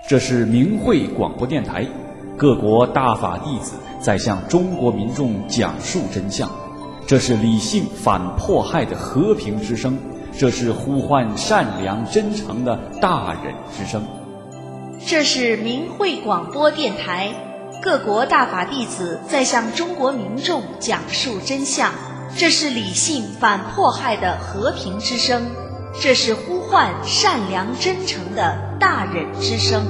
这是明慧广播电台，各国大法弟子在向中国民众讲述真相。这是理性反迫害的和平之声，这是呼唤善良真诚的大忍之声。 这是明慧广播电台，各国大法弟子在向中国民众讲述真相。这是理性反迫害的和平之声，这是呼唤善良真诚的大忍之声。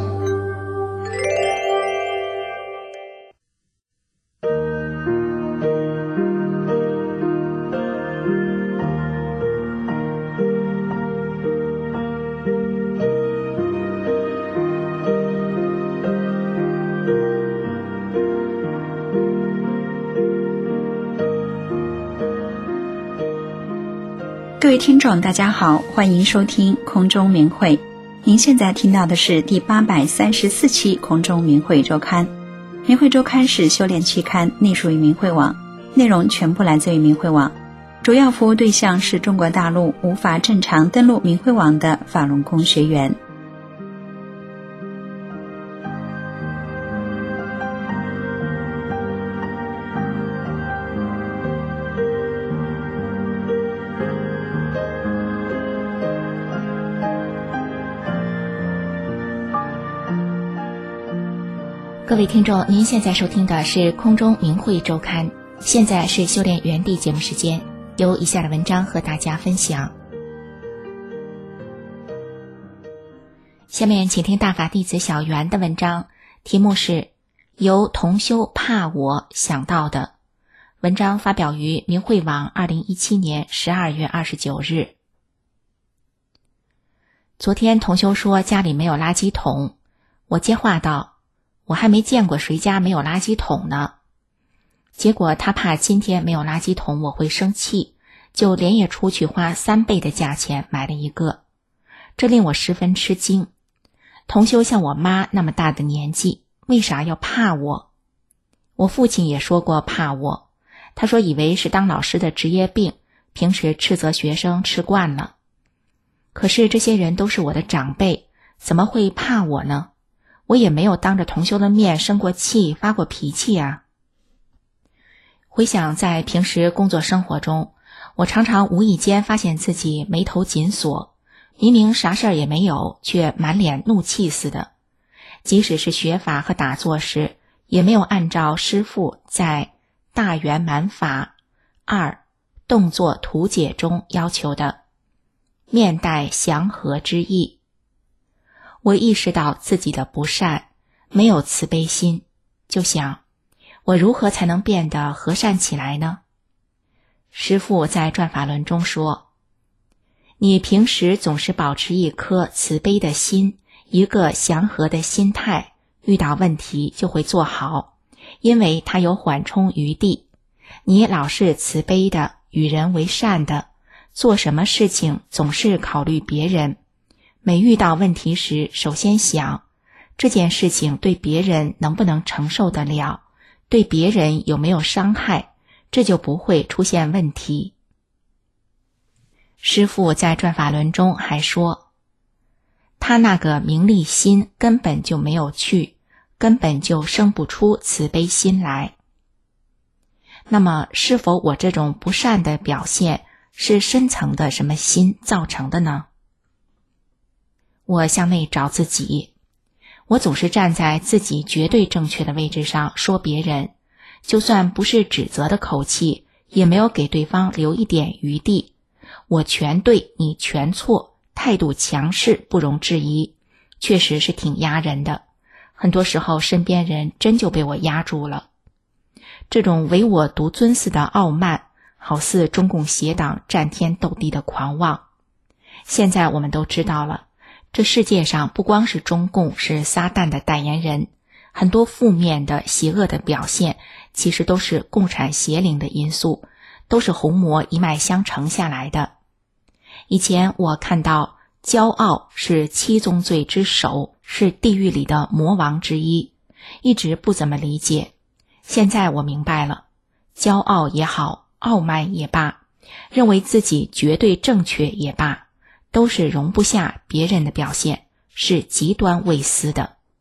各位听众大家好，欢迎收听空中明慧。您现在听到的是第834期空中明慧周刊。明慧周刊是修炼期刊，隶属于明慧网，内容全部来自于明慧网，主要服务对象是中国大陆无法正常登录明慧网的法轮功学员。 各位听众，您现在收听的是空中明慧周刊，现在是修炼原地节目时间，由以下的文章和大家分享。下面请听大法弟子小圆的文章，题目是由同修怕我想到的。文章发表于明慧网2017年12月29日。昨天同修说家里没有垃圾桶，我接话道，我还没见过谁家没有垃圾桶呢。结果他怕今天没有垃圾桶我会生气，就连夜出去花3倍的价钱买了一个。这令我十分吃惊。同修像我妈那么大的年纪，为啥要怕我？我父亲也说过怕我，他说以为是当老师的职业病，平时斥责学生吃惯了。可是这些人都是我的长辈，怎么会怕我呢？我也没有当着同修的面生过气发过脾气啊。回想在平时工作生活中，我常常无意间发现自己眉头紧锁，明明啥事儿也没有，却满脸怒气似的。即使是学法和打坐时，也没有按照师父在大圆满法2动作图解中要求的面带祥和之意。我意识到自己的不善，没有慈悲心，就想我如何才能变得和善起来呢？师父在转法轮中说，你平时总是保持一颗慈悲的心，一个祥和的心态，遇到问题就会做好，因为它有缓冲余地。你老是慈悲的，与人为善的，做什么事情总是考虑别人，每遇到问题时，首先想这件事情对别人能不能承受得了，对别人有没有伤害，这就不会出现问题。师父在转法轮中还说，他那个名利心根本就没有去，根本就生不出慈悲心来。那么是否我这种不善的表现是深层的什么心造成的呢？我向内找自己，我总是站在自己绝对正确的位置上说别人，就算不是指责的口气，也没有给对方留一点余地。我全对，你全错，态度强势，不容置疑，确实是挺压人的。很多时候身边人真就被我压住了。这种唯我独尊似的傲慢，好似中共邪党战天斗地的狂妄。现在我们都知道了，这世界上不光是中共是撒旦的代言人，很多负面的邪恶的表现其实都是共产邪灵的因素，都是红魔一脉相承下来的。以前我看到骄傲是7宗罪之首，是地狱里的魔王之一，一直不怎么理解。现在我明白了，骄傲也好，傲慢也罢，认为自己绝对正确也罢，都是容不下别人的表现，是极端畏私的。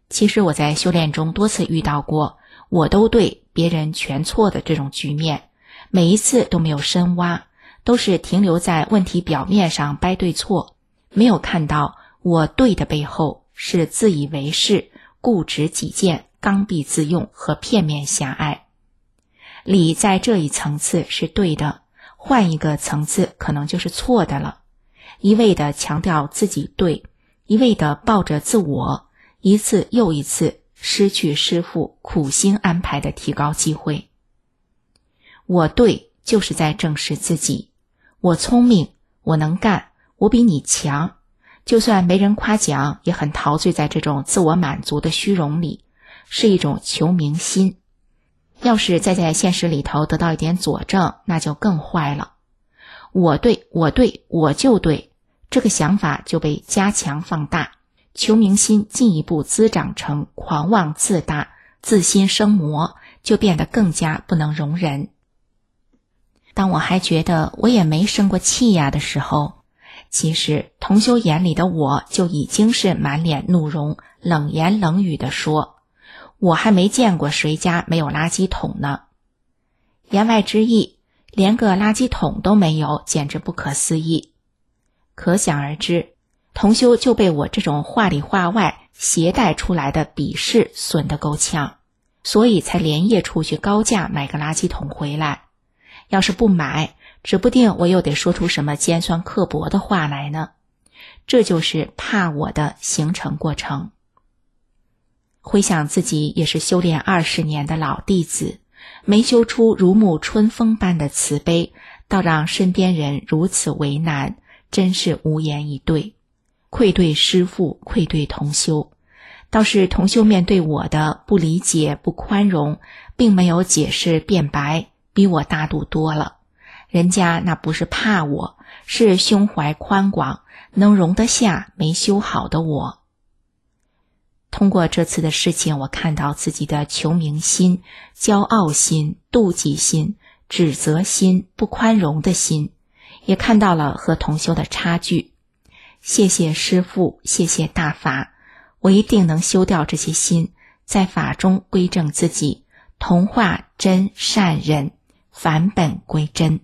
其实我在修炼中多次遇到过我都对别人全错的这种局面，每一次都没有深挖，都是停留在问题表面上掰对错，没有看到我对的背后是自以为是、固执己见、刚愎自用和片面狭隘。理在这一层次是对的，换一个层次可能就是错的了。一味地强调自己对，一味地抱着自我，一次又一次失去师父苦心安排的提高机会。我对就是在证实自己，我聪明，我能干，我比你强，就算没人夸奖，也很陶醉在这种自我满足的虚荣里，是一种求名心。要是再在现实里头得到一点佐证，那就更坏了。我对，我对，我就对，这个想法就被加强放大，求名心进一步滋长成狂妄自大、自心生魔，就变得更加不能容人。当我还觉得我也没生过气呀的时候，其实同修眼里的我就已经是满脸怒容，冷言冷语地说，我还没见过谁家没有垃圾桶呢。言外之意，连个垃圾桶都没有，简直不可思议。可想而知，同修就被我这种话里话外携带出来的鄙视损得够呛，所以才连夜出去高价买个垃圾桶回来。要是不买，指不定我又得说出什么尖酸刻薄的话来呢。这就是怕我的形成过程。回想自己也是修炼20年的老弟子，没修出如沐春风般的慈悲，倒让身边人如此为难，真是无言以对。愧对师父，愧对同修。倒是同修面对我的不理解、不宽容，并没有解释辩白，比我大度多了。人家那不是怕我，是胸怀宽广，能容得下没修好的我。通过这次的事情，我看到自己的求名心、骄傲心、妒忌心、指责心、不宽容的心，也看到了和同修的差距。谢谢师父，谢谢大法，我一定能修掉这些心，在法中归正自己，同化真善忍，返本归真。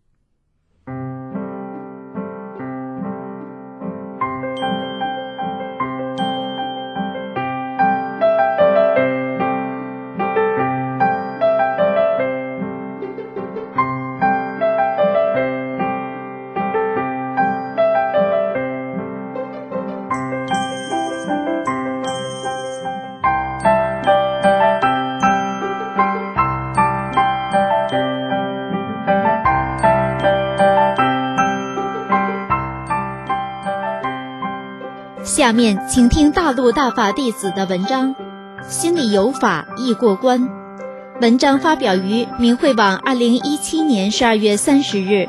下面请听大陆大法弟子的文章，心里有法易过关。文章发表于明慧网2017年12月30日。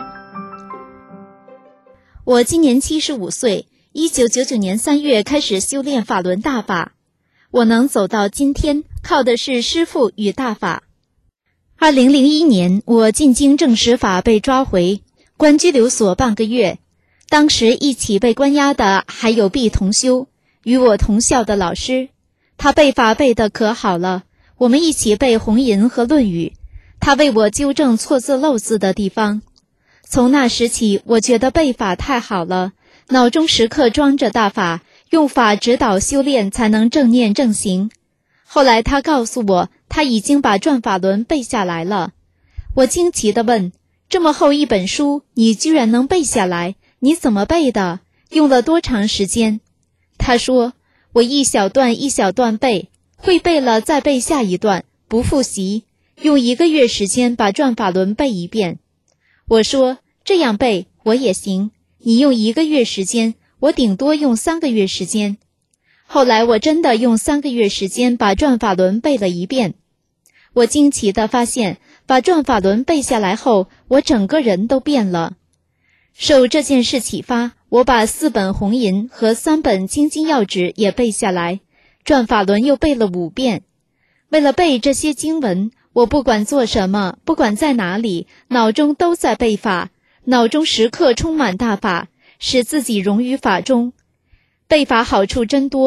我今年75岁，1999年3月开始修炼法轮大法。我能走到今天，靠的是师父与大法。2001年，我进京证实法被抓回，关拘留所半个月。当时一起被关押的还有毕同修，与我同校的老师，他背法背得可好了，我们一起背红银和论语，他为我纠正错字漏字的地方。从那时起，我觉得背法太好了，脑中时刻装着大法，用法指导修炼才能正念正行。后来他告诉我，他已经把转法轮背下来了。我惊奇地问，这么厚一本书，你居然能背下来？你怎么背的？用了多长时间？他说，我一小段一小段背，会背了再背下一段，不复习，用1个月时间把转法轮背一遍。我说，这样背我也行，你用1个月时间，我顶多用3个月时间。后来我真的用3个月时间把转法轮背了一遍。我惊奇地发现，把转法轮背下来后，我整个人都变了。受这件事启发，我把4本红银和3本精金要旨也背下来，转法轮又背了5遍。为了背这些经文，我不管做什么，不管在哪里，脑中都在背法，脑中时刻充满大法，使自己融于法中。背法好处真多，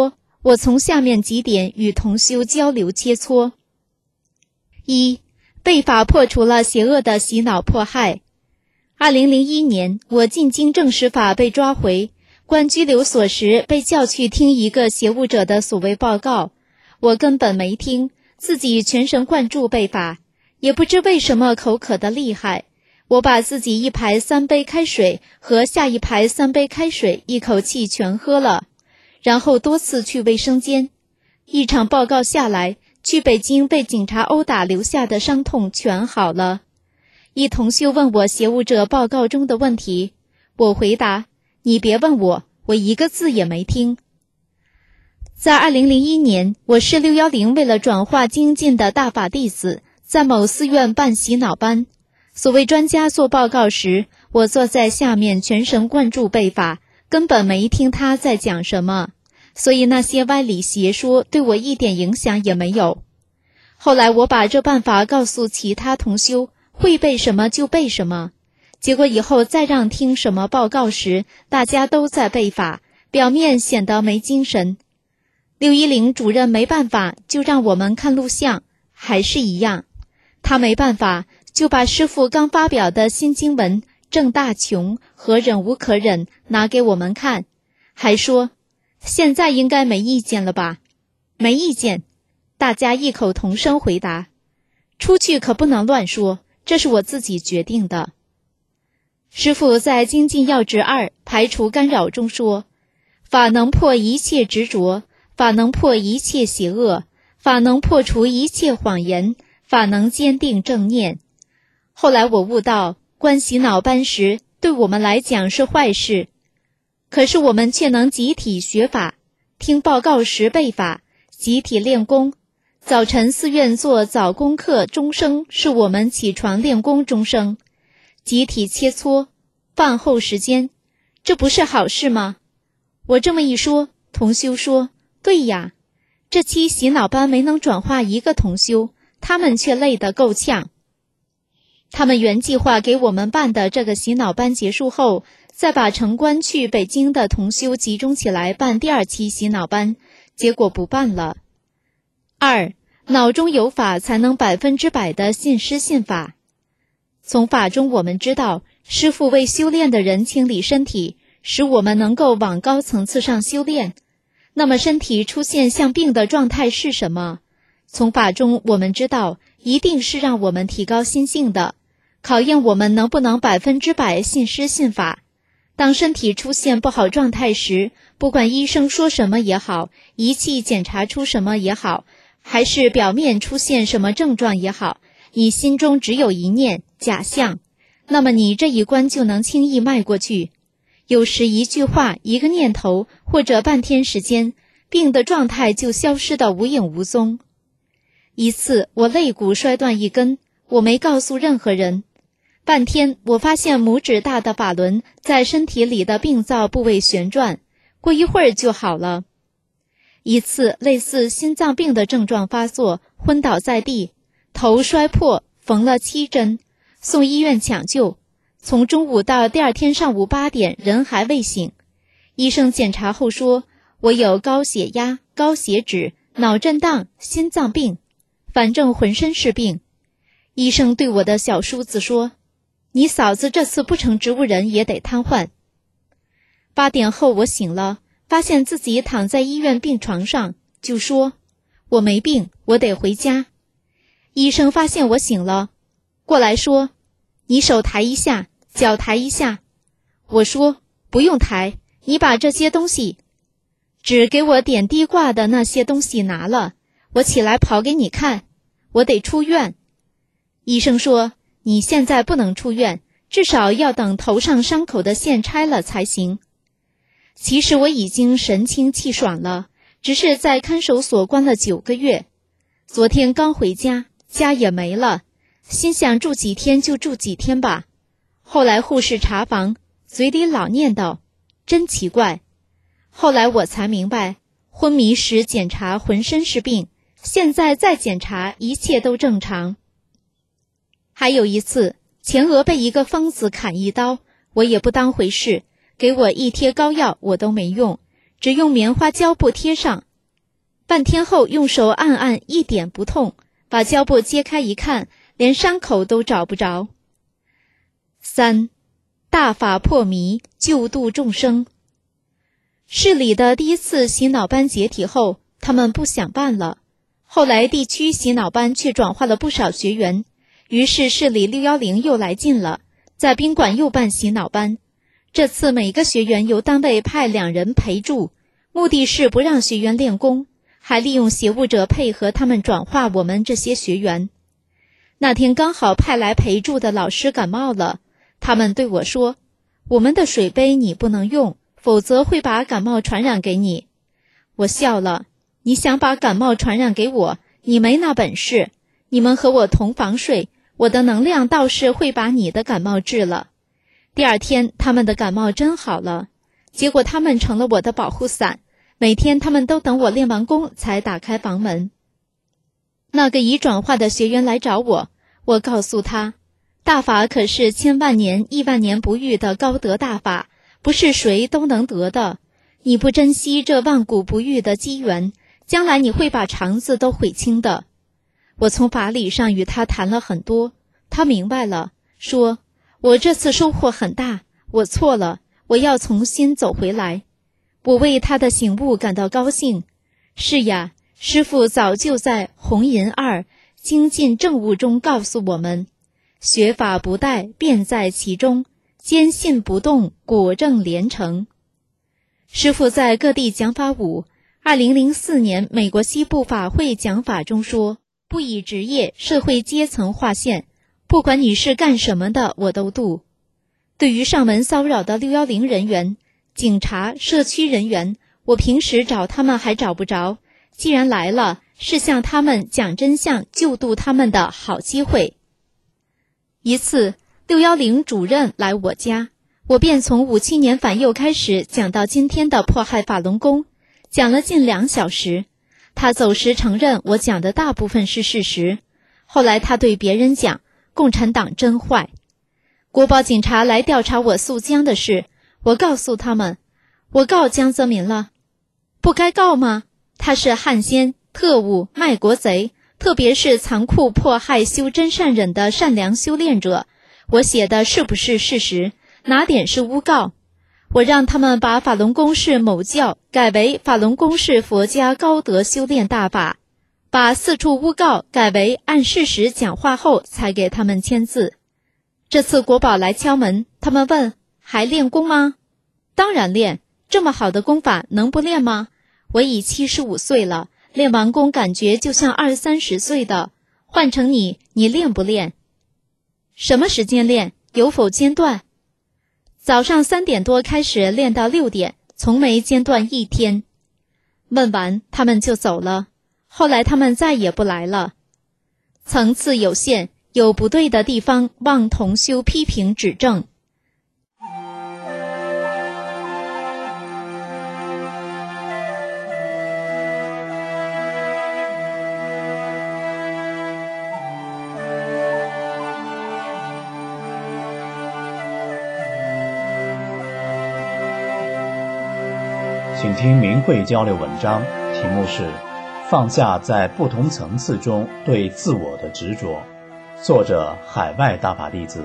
我从下面几点与同修交流切磋。一、背法破除了邪恶的洗脑迫害。2001年，我进京证实法被抓回，关拘留所时被叫去听一个邪物者的所谓报告，我根本没听，自己全神贯注背法，也不知为什么口渴的厉害，我把自己一排3杯开水和下一排3杯开水一口气全喝了，然后多次去卫生间。一场报告下来，去北京被警察殴打留下的伤痛全好了。一同修问我邪物者报告中的问题，我回答：你别问我，我一个字也没听。在2001年，我是610为了转化精进的大法弟子，在某寺院办洗脑班。所谓专家做报告时，我坐在下面全神贯注背法，根本没听他在讲什么，所以那些歪理邪说对我一点影响也没有。后来我把这办法告诉其他同修，会背什么就背什么，结果以后再让听什么报告时，大家都在背法，表面显得没精神。610主任没办法，就让我们看录像，还是一样。他没办法，就把师父刚发表的新经文正大穷和忍无可忍拿给我们看，还说现在应该没意见了吧？没意见，大家异口同声回答。出去可不能乱说，这是我自己决定的。师父在精进要旨2排除干扰中说，法能破一切执着，法能破一切邪恶，法能破除一切谎言，法能坚定正念。后来我悟到，观洗脑班时对我们来讲是坏事，可是我们却能集体学法，听报告时背法，集体练功。早晨寺院做早功课钟声是我们起床练功钟声，集体切磋，饭后时间，这不是好事吗？我这么一说，同修说，对呀，这期洗脑班没能转化一个同修，他们却累得够呛。他们原计划给我们办的这个洗脑班结束后，再把城关去北京的同修集中起来办第2期洗脑班，结果不办了。2. 脑中有法才能100%的信师信法。从法中我们知道，师父为修炼的人清理身体，使我们能够往高层次上修炼。那么身体出现像病的状态是什么？从法中我们知道，一定是让我们提高心性的，考验我们能不能100%信师信法。当身体出现不好状态时，不管医生说什么也好，仪器检查出什么也好，还是表面出现什么症状也好，你心中只有一念假象，那么你这一关就能轻易迈过去。有时一句话，一个念头，或者半天时间，病的状态就消失得无影无踪。一次我肋骨摔断一根，我没告诉任何人。半天我发现拇指大的法轮在身体里的病灶部位旋转，过一会儿就好了。一次类似心脏病的症状发作，昏倒在地，头摔破，缝了7针，送医院抢救。从中午到第2天上午8点，人还未醒。医生检查后说，我有高血压、高血脂、脑震荡、心脏病，反正浑身是病。医生对我的小叔子说，你嫂子这次不成植物人也得瘫痪。8点后我醒了，发现自己躺在医院病床上，就说，我没病，我得回家。医生发现我醒了，过来说，你手抬一下，脚抬一下。我说，不用抬，你把这些东西，只给我点滴挂的那些东西拿了，我起来跑给你看，我得出院。医生说，你现在不能出院，至少要等头上伤口的线拆了才行。其实我已经神清气爽了，只是在看守所关了9个月。昨天刚回家，家也没了，心想住几天就住几天吧。后来护士查房，嘴里老念叨，真奇怪。后来我才明白，昏迷时检查浑身是病，现在再检查一切都正常。还有一次，前额被一个疯子砍一刀，我也不当回事，给我一贴膏药我都没用，只用棉花胶布贴上。 半天后用手按按，一点不痛，把胶布揭开一看，连伤口都找不着。3. 大法破迷，救度众生。市里的第一次洗脑班解体后，他们不想办了。后来地区洗脑班却转化了不少学员，于是市里610又来劲了，在宾馆又办洗脑班。这次每个学员由单位派2人陪住，目的是不让学员练功，还利用邪物者配合他们转化我们这些学员。那天刚好派来陪住的老师感冒了，他们对我说，我们的水杯你不能用，否则会把感冒传染给你。我笑了，你想把感冒传染给我，你没那本事。你们和我同房睡，我的能量倒是会把你的感冒治了。第二天他们的感冒真好了，结果他们成了我的保护伞，每天他们都等我练完功才打开房门。那个已转化的学员来找我，我告诉他，大法可是千万年亿万年不遇的高德大法，不是谁都能得的。你不珍惜这万古不遇的机缘，将来你会把肠子都悔青的。我从法理上与他谈了很多，他明白了，说我这次收获很大，我错了，我要重新走回来。我为他的醒悟感到高兴。是呀，师父早就在红银2精进正悟中告诉我们，学法不殆，便在其中，坚信不动，果证连成。师父在各地讲法5 2004年美国西部法会讲法中说，不以职业、社会阶层划线，不管你是干什么的，我都度。对于上门骚扰的610人员、警察、社区人员，我平时找他们还找不着，既然来了，是向他们讲真相、救度他们的好机会。一次610主任来我家，我便从57年反右开始讲到今天的迫害法轮功，讲了近2小时。他走时承认我讲的大部分是事实，后来他对别人讲，共产党真坏。国保警察来调查我诉江的事，我告诉他们，我告江泽民了。不该告吗？他是汉奸、特务、卖国贼，特别是残酷迫害修真善忍的善良修炼者。我写的是不是事实？哪点是诬告？我让他们把法轮功是某教改为法轮功是佛家高德修炼大法，把4处诬告改为按事实讲话后才给他们签字。这次国保来敲门，他们问，还练功吗？当然练，这么好的功法能不练吗？我已75岁了，练完功感觉就像20-30岁的，换成你练不练？什么时间练？有否间断？早上3点多开始练到6点，从没间断一天。问完他们就走了，后来他们再也不来了。层次有限，有不对的地方望同修批评指正。 请听明慧交流文章，题目是放下在不同层次中对自我的执着，作者海外大法弟子。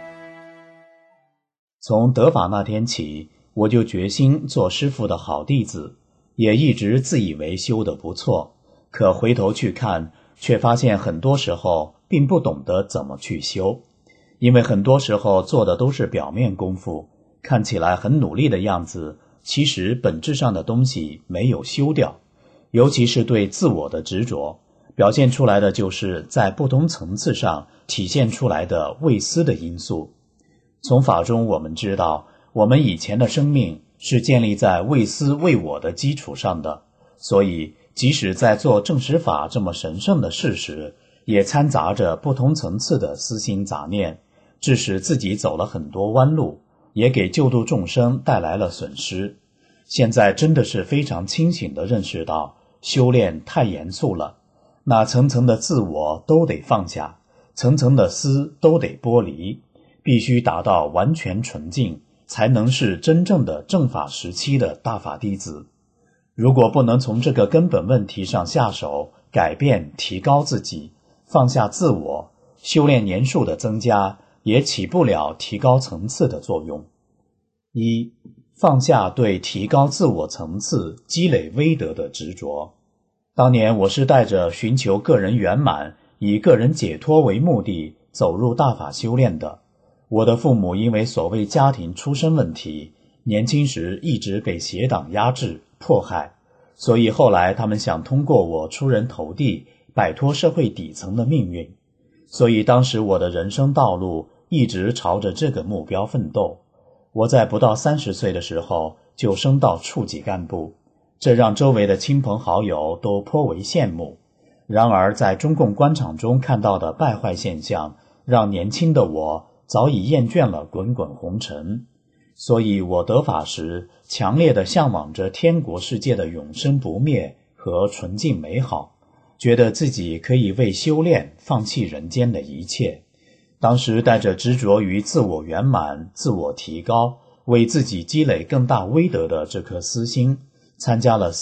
从得法那天起，我就决心做师父的好弟子，也一直自以为修得不错，可回头去看，却发现很多时候并不懂得怎么去修，因为很多时候做的都是表面功夫，看起来很努力的样子，其实本质上的东西没有修掉，尤其是对自我的执着，表现出来的就是在不同层次上体现出来的未思的因素。从法中我们知道，我们以前的生命是建立在未思未我的基础上的，所以即使在做正实法这么神圣的事时，也掺杂着不同层次的私心杂念，致使自己走了很多弯路，也给救度众生带来了损失。现在真的是非常清醒地认识到，修炼太严肃了，那层层的自我都得放下，层层的私都得剥离，必须达到完全纯净，才能是真正的正法时期的大法弟子。 如果不能从这个根本问题上下手，改变提高自己，放下自我，修炼年数的增加也起不了提高层次的作用。一、放下对提高自我层次、积累威德的执着。当年我是带着寻求个人圆满、以个人解脱为目的走入大法修炼的。我的父母因为所谓家庭出身问题，年轻时一直被邪党压制、迫害，所以后来他们想通过我出人头地，摆脱社会底层的命运。所以当时我的人生道路一直朝着这个目标奋斗。我在不到30岁的时候就升到处级干部，这让周围的亲朋好友都颇为羡慕。然而在中共官场中看到的败坏现象，让年轻的我早已厌倦了滚滚红尘。所以我得法时强烈地向往着天国世界的永生不灭和纯净美好，觉得自己可以为修炼放弃人间的一切。当时带着执着于自我圆满、自我提高，为自己积累更大威德的这颗私心，参加了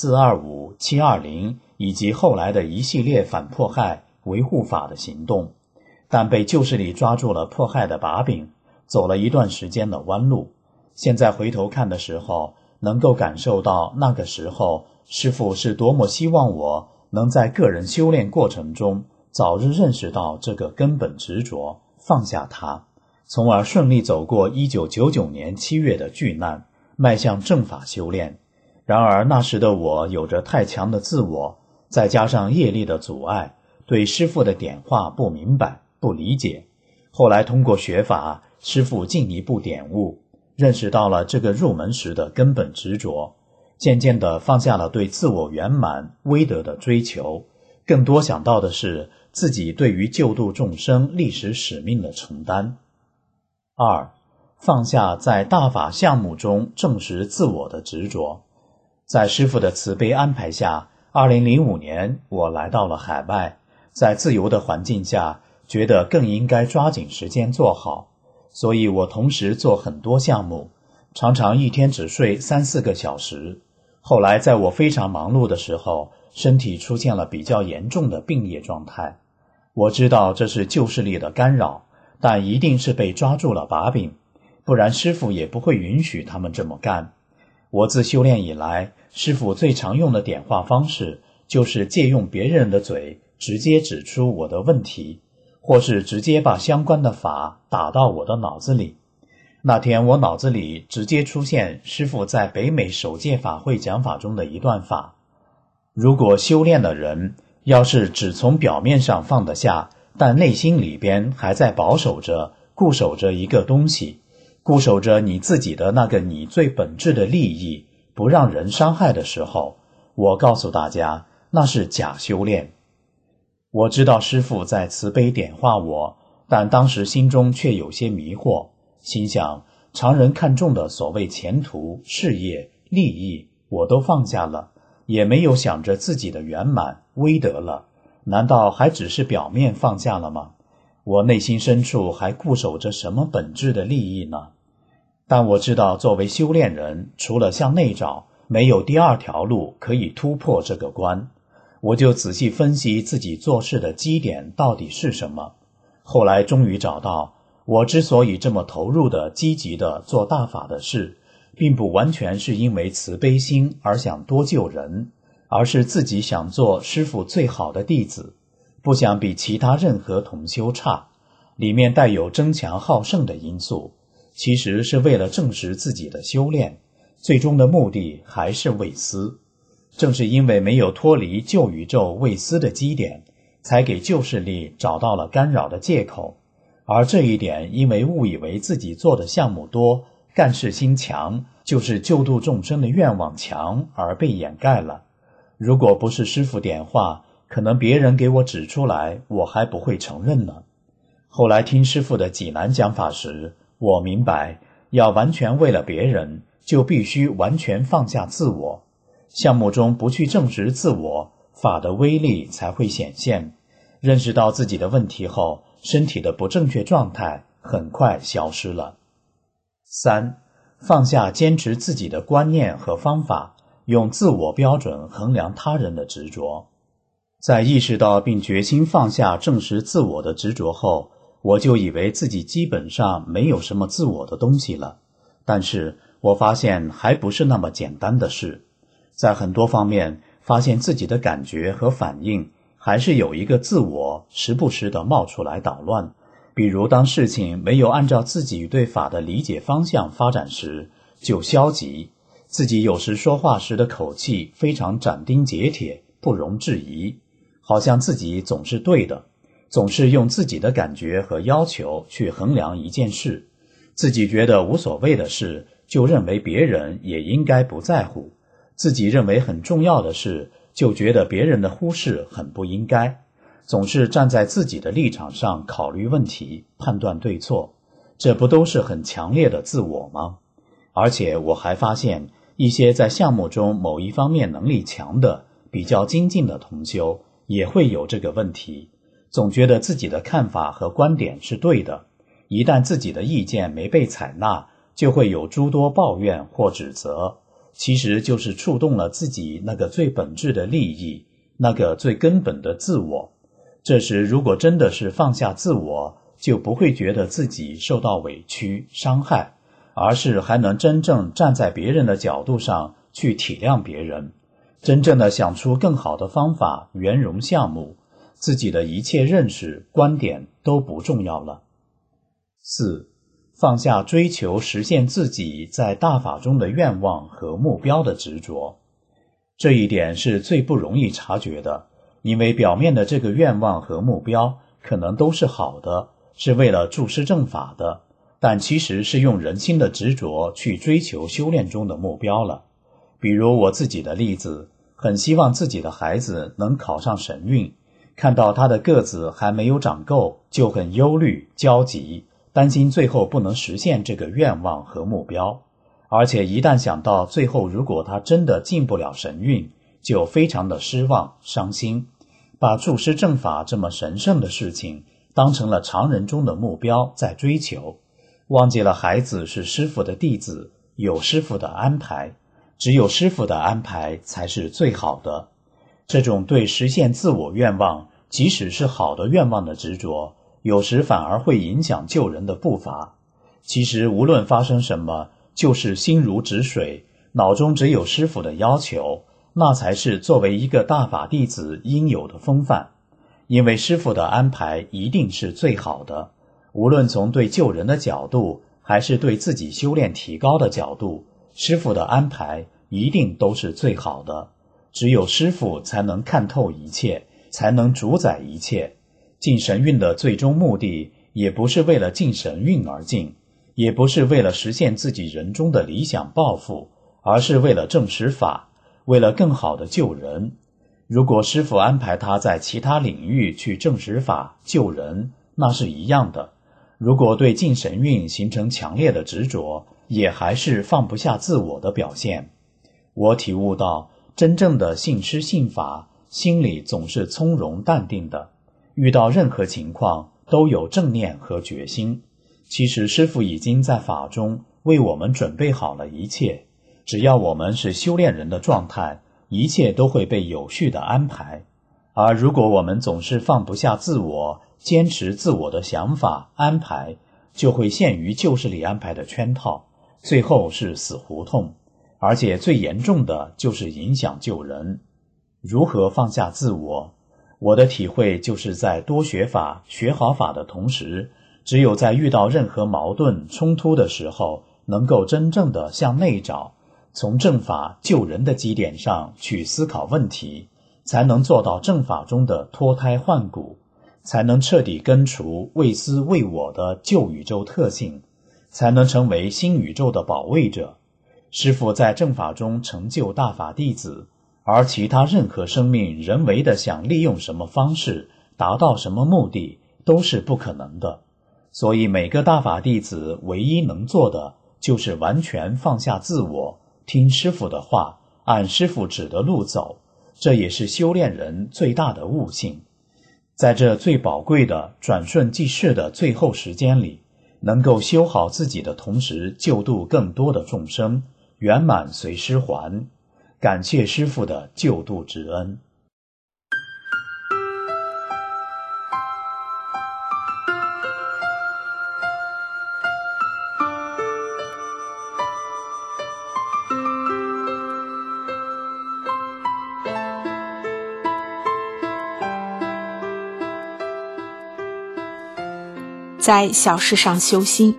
425、720以及后来的一系列反迫害、维护法的行动，但被旧势力抓住了迫害的把柄，走了一段时间的弯路。现在回头看的时候，能够感受到那个时候师父是多么希望我能在个人修炼过程中早日认识到这个根本执着，放下它，从而顺利走过1999年7月的巨难，迈向正法修炼。然而那时的我有着太强的自我，再加上业力的阻碍，对师父的点化不明白、不理解。后来通过学法，师父进一步点悟，认识到了这个入门时的根本执着，渐渐地放下了对自我圆满、威德的追求，更多想到的是自己对于救度众生历史使命的承担。二、放下在大法项目中证实自我的执着。在师父的慈悲安排下，2005年我来到了海外，在自由的环境下，觉得更应该抓紧时间做好，所以我同时做很多项目，常常一天只睡3-4个小时。后来在我非常忙碌的时候，身体出现了比较严重的病业状态。我知道这是旧势力的干扰，但一定是被抓住了把柄，不然师父也不会允许他们这么干。我自修炼以来，师父最常用的点化方式就是借用别人的嘴直接指出我的问题，或是直接把相关的法打到我的脑子里。那天我脑子里直接出现师父在北美首届法会讲法中的一段法：如果修炼的人要是只从表面上放得下，但内心里边还在保守着、固守着一个东西，固守着你自己的那个你最本质的利益，不让人伤害的时候，我告诉大家，那是假修炼。我知道师父在慈悲点化我，但当时心中却有些迷惑，心想常人看重的所谓前途、事业、利益，我都放下了，也没有想着自己的圆满、威德了，难道还只是表面放下了吗？我内心深处还固守着什么本质的利益呢？但我知道作为修炼人，除了向内找，没有第二条路可以突破这个关。我就仔细分析自己做事的基点到底是什么。后来终于找到，我之所以这么投入的、积极的做大法的事，并不完全是因为慈悲心而想多救人，而是自己想做师父最好的弟子，不想比其他任何同修差，里面带有争强好胜的因素，其实是为了证实自己的修炼，最终的目的还是为私。正是因为没有脱离旧宇宙为私的基点，才给旧势力找到了干扰的借口，而这一点因为误以为自己做的项目多，干事心强，就是救度众生的愿望强而被掩盖了。如果不是师父点化，可能别人给我指出来，我还不会承认呢。后来听师父的济南讲法时，我明白，要完全为了别人，就必须完全放下自我。项目中不去证实自我，法的威力才会显现。认识到自己的问题后，身体的不正确状态很快消失了。三、放下坚持自己的观念和方法， 用自我标准衡量他人的执着。在意识到并决心放下证实自我的执着后，我就以为自己基本上没有什么自我的东西了。但是我发现还不是那么简单的事，在很多方面发现自己的感觉和反应还是有一个自我时不时地冒出来捣乱。比如当事情没有按照自己对法的理解方向发展时，就消极，自己有时说话时的口气非常斩钉截铁，不容置疑，好像自己总是对的，总是用自己的感觉和要求去衡量一件事，自己觉得无所谓的事，就认为别人也应该不在乎，自己认为很重要的事，就觉得别人的忽视很不应该，总是站在自己的立场上考虑问题，判断对错，这不都是很强烈的自我吗？而且我还发现，一些在项目中某一方面能力强的、比较精进的同修也会有这个问题，总觉得自己的看法和观点是对的，一旦自己的意见没被采纳，就会有诸多抱怨或指责，其实就是触动了自己那个最本质的利益，那个最根本的自我。这时如果真的是放下自我，就不会觉得自己受到委屈、伤害，而是还能真正站在别人的角度上去体谅别人，真正的想出更好的方法圆融项目，自己的一切认识、观点都不重要了。4. 放下追求实现自己在大法中的愿望和目标的执着。这一点是最不容易察觉的，因为表面的这个愿望和目标可能都是好的，是为了助师正法的，但其实是用人心的执着去追求修炼中的目标了。比如我自己的例子，很希望自己的孩子能考上神韵，看到他的个子还没有长够，就很忧虑、焦急，担心最后不能实现这个愿望和目标。而且一旦想到最后如果他真的进不了神韵，就非常的失望、伤心，把助师正法这么神圣的事情当成了常人中的目标在追求，忘记了孩子是师父的弟子，有师父的安排，只有师父的安排才是最好的。这种对实现自我愿望，即使是好的愿望的执着，有时反而会影响救人的步伐。其实无论发生什么，就是心如止水，脑中只有师父的要求，那才是作为一个大法弟子应有的风范。因为师父的安排一定是最好的，无论从对救人的角度，还是对自己修炼提高的角度，师父的安排一定都是最好的。只有师父才能看透一切，才能主宰一切。进神韵的最终目的，也不是为了进神韵而进，也不是为了实现自己人中的理想抱负，而是为了证实法，为了更好的救人。如果师父安排他在其他领域去证实法、救人，那是一样的。如果对进神韵形成强烈的执着，也还是放不下自我的表现。我体悟到，真正的信师信法，心里总是从容淡定的，遇到任何情况都有正念和决心。其实师父已经在法中为我们准备好了一切，只要我们是修炼人的状态，一切都会被有序的安排。而如果我们总是放不下自我，坚持自我的想法安排，就会陷于旧势力安排的圈套，最后是死胡同，而且最严重的就是影响救人。如何放下自我？我的体会就是在多学法、学好法的同时，只有在遇到任何矛盾、冲突的时候，能够真正的向内找，从正法救人的基点上去思考问题，才能做到正法中的脱胎换骨，才能彻底根除为私为我的旧宇宙特性，才能成为新宇宙的保卫者。师父在正法中成就大法弟子，而其他任何生命人为的想利用什么方式达到什么目的，都是不可能的。所以每个大法弟子唯一能做的，就是完全放下自我，听师父的话，按师父指的路走，这也是修炼人最大的悟性。在这最宝贵的转瞬即逝的最后时间里，能够修好自己的同时，救度更多的众生，圆满随师还。 感谢师父的救度之恩。 在小事上修心。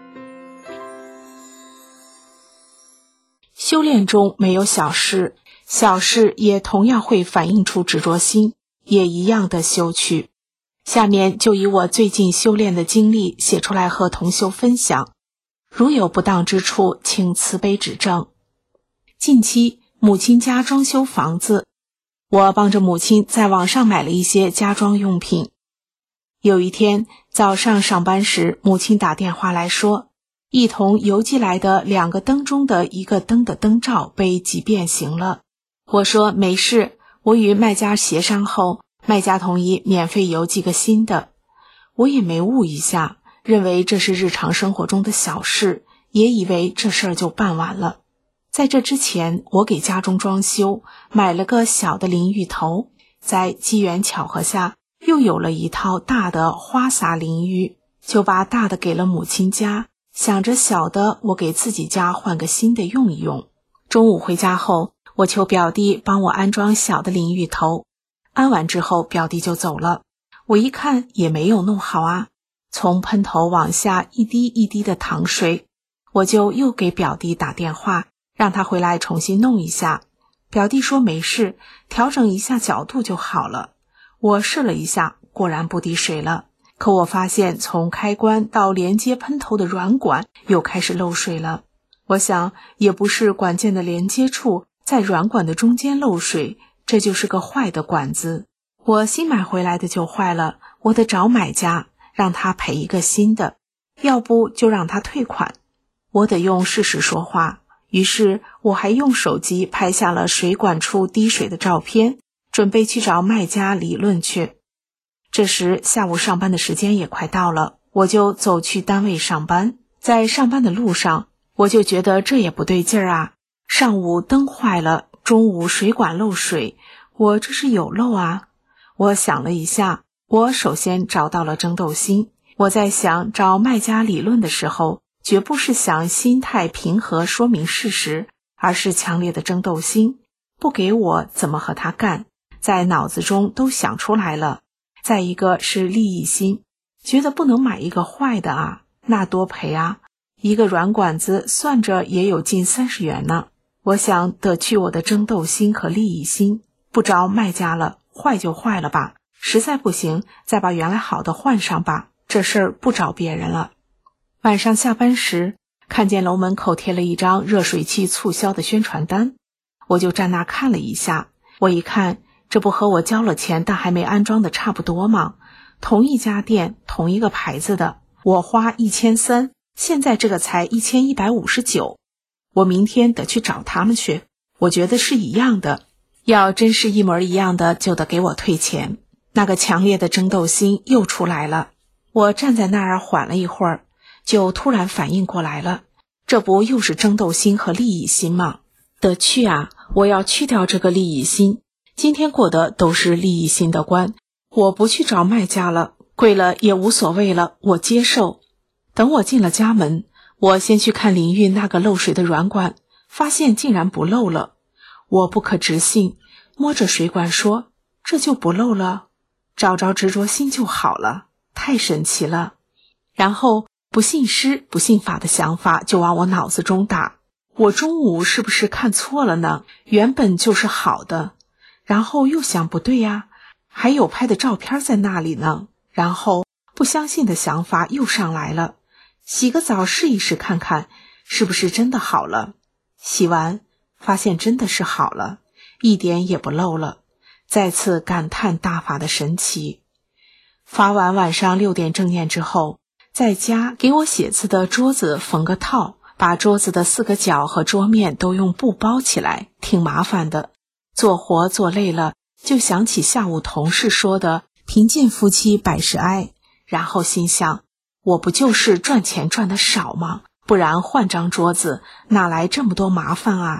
修炼中没有小事，小事也同样会反映出执着心，也一样的修去。下面就以我最近修炼的经历写出来和同修分享，如有不当之处，请慈悲指正。近期母亲家装修房子，我帮着母亲在网上买了一些家装用品。有一天早上上班时，母亲打电话来说，一同邮寄来的2个灯中的一个灯的灯罩被挤变形了。我说没事，我与卖家协商后，卖家同意免费邮寄个新的。我也没误一下，认为这是日常生活中的小事，也以为这事儿就办完了。在这之前，我给家中装修买了个小的淋浴头，在机缘巧合下又有了一套大的花洒淋浴，就把大的给了母亲家，想着小的我给自己家换个新的用一用。中午回家后，我求表弟帮我安装小的淋浴头，安完之后表弟就走了。我一看也没有弄好啊，从喷头往下一滴一滴的淌水，我就又给表弟打电话，让他回来重新弄一下。表弟说没事，调整一下角度就好了。我试了一下，果然不滴水了。可我发现从开关到连接喷头的软管又开始漏水了。我想也不是管件的连接处在软管的中间漏水，这就是个坏的管子。我新买回来的就坏了，我得找买家，让他赔一个新的，要不就让他退款。我得用事实说话，于是我还用手机拍下了水管处滴水的照片，准备去找卖家理论去。这时下午上班的时间也快到了，我就走去单位上班。在上班的路上，我就觉得这也不对劲儿啊，上午灯坏了，中午水管漏水，我这是有漏啊。我想了一下，我首先找到了争斗心。我在想找卖家理论的时候，绝不是想心态平和说明事实，而是强烈的争斗心，不给我怎么和他干，在脑子中都想出来了。再一个是利益心，觉得不能买一个坏的啊，那多赔啊，一个软管子算着也有近30元呢。我想得去我的争斗心和利益心，不找卖家了，坏就坏了吧，实在不行再把原来好的换上吧，这事儿不找别人了。晚上下班时，看见楼门口贴了一张热水器促销的宣传单，我就站那看了一下。我一看，这不和我交了钱但还没安装的差不多吗？同一家店，同一个牌子的，我花1300，现在这个才1159。我明天得去找他们去，我觉得是一样的，要真是一模一样的就得给我退钱。那个强烈的争斗心又出来了。我站在那儿缓了一会儿，就突然反应过来了，这不又是争斗心和利益心吗？得去啊，我要去掉这个利益心。今天过的都是利益心的关，我不去找卖家了，贵了也无所谓了，我接受。等我进了家门，我先去看淋浴那个漏水的软管，发现竟然不漏了。我不可置信，摸着水管说，这就不漏了？找着执着心就好了，太神奇了。然后不信师不信法的想法就往我脑子中打，我中午是不是看错了呢？原本就是好的。然后又想不对呀，还有拍的照片在那里呢。然后不相信的想法又上来了，洗个澡试一试看看是不是真的好了。洗完发现真的是好了，一点也不漏了，再次感叹大法的神奇。发完晚上6点正念之后，在家给我写字的桌子缝个套，把桌子的4个角和桌面都用布包起来，挺麻烦的。做活做累了，就想起下午同事说的贫贱夫妻百事哀，然后心想，我不就是赚钱赚得少吗？不然换张桌子哪来这么多麻烦啊？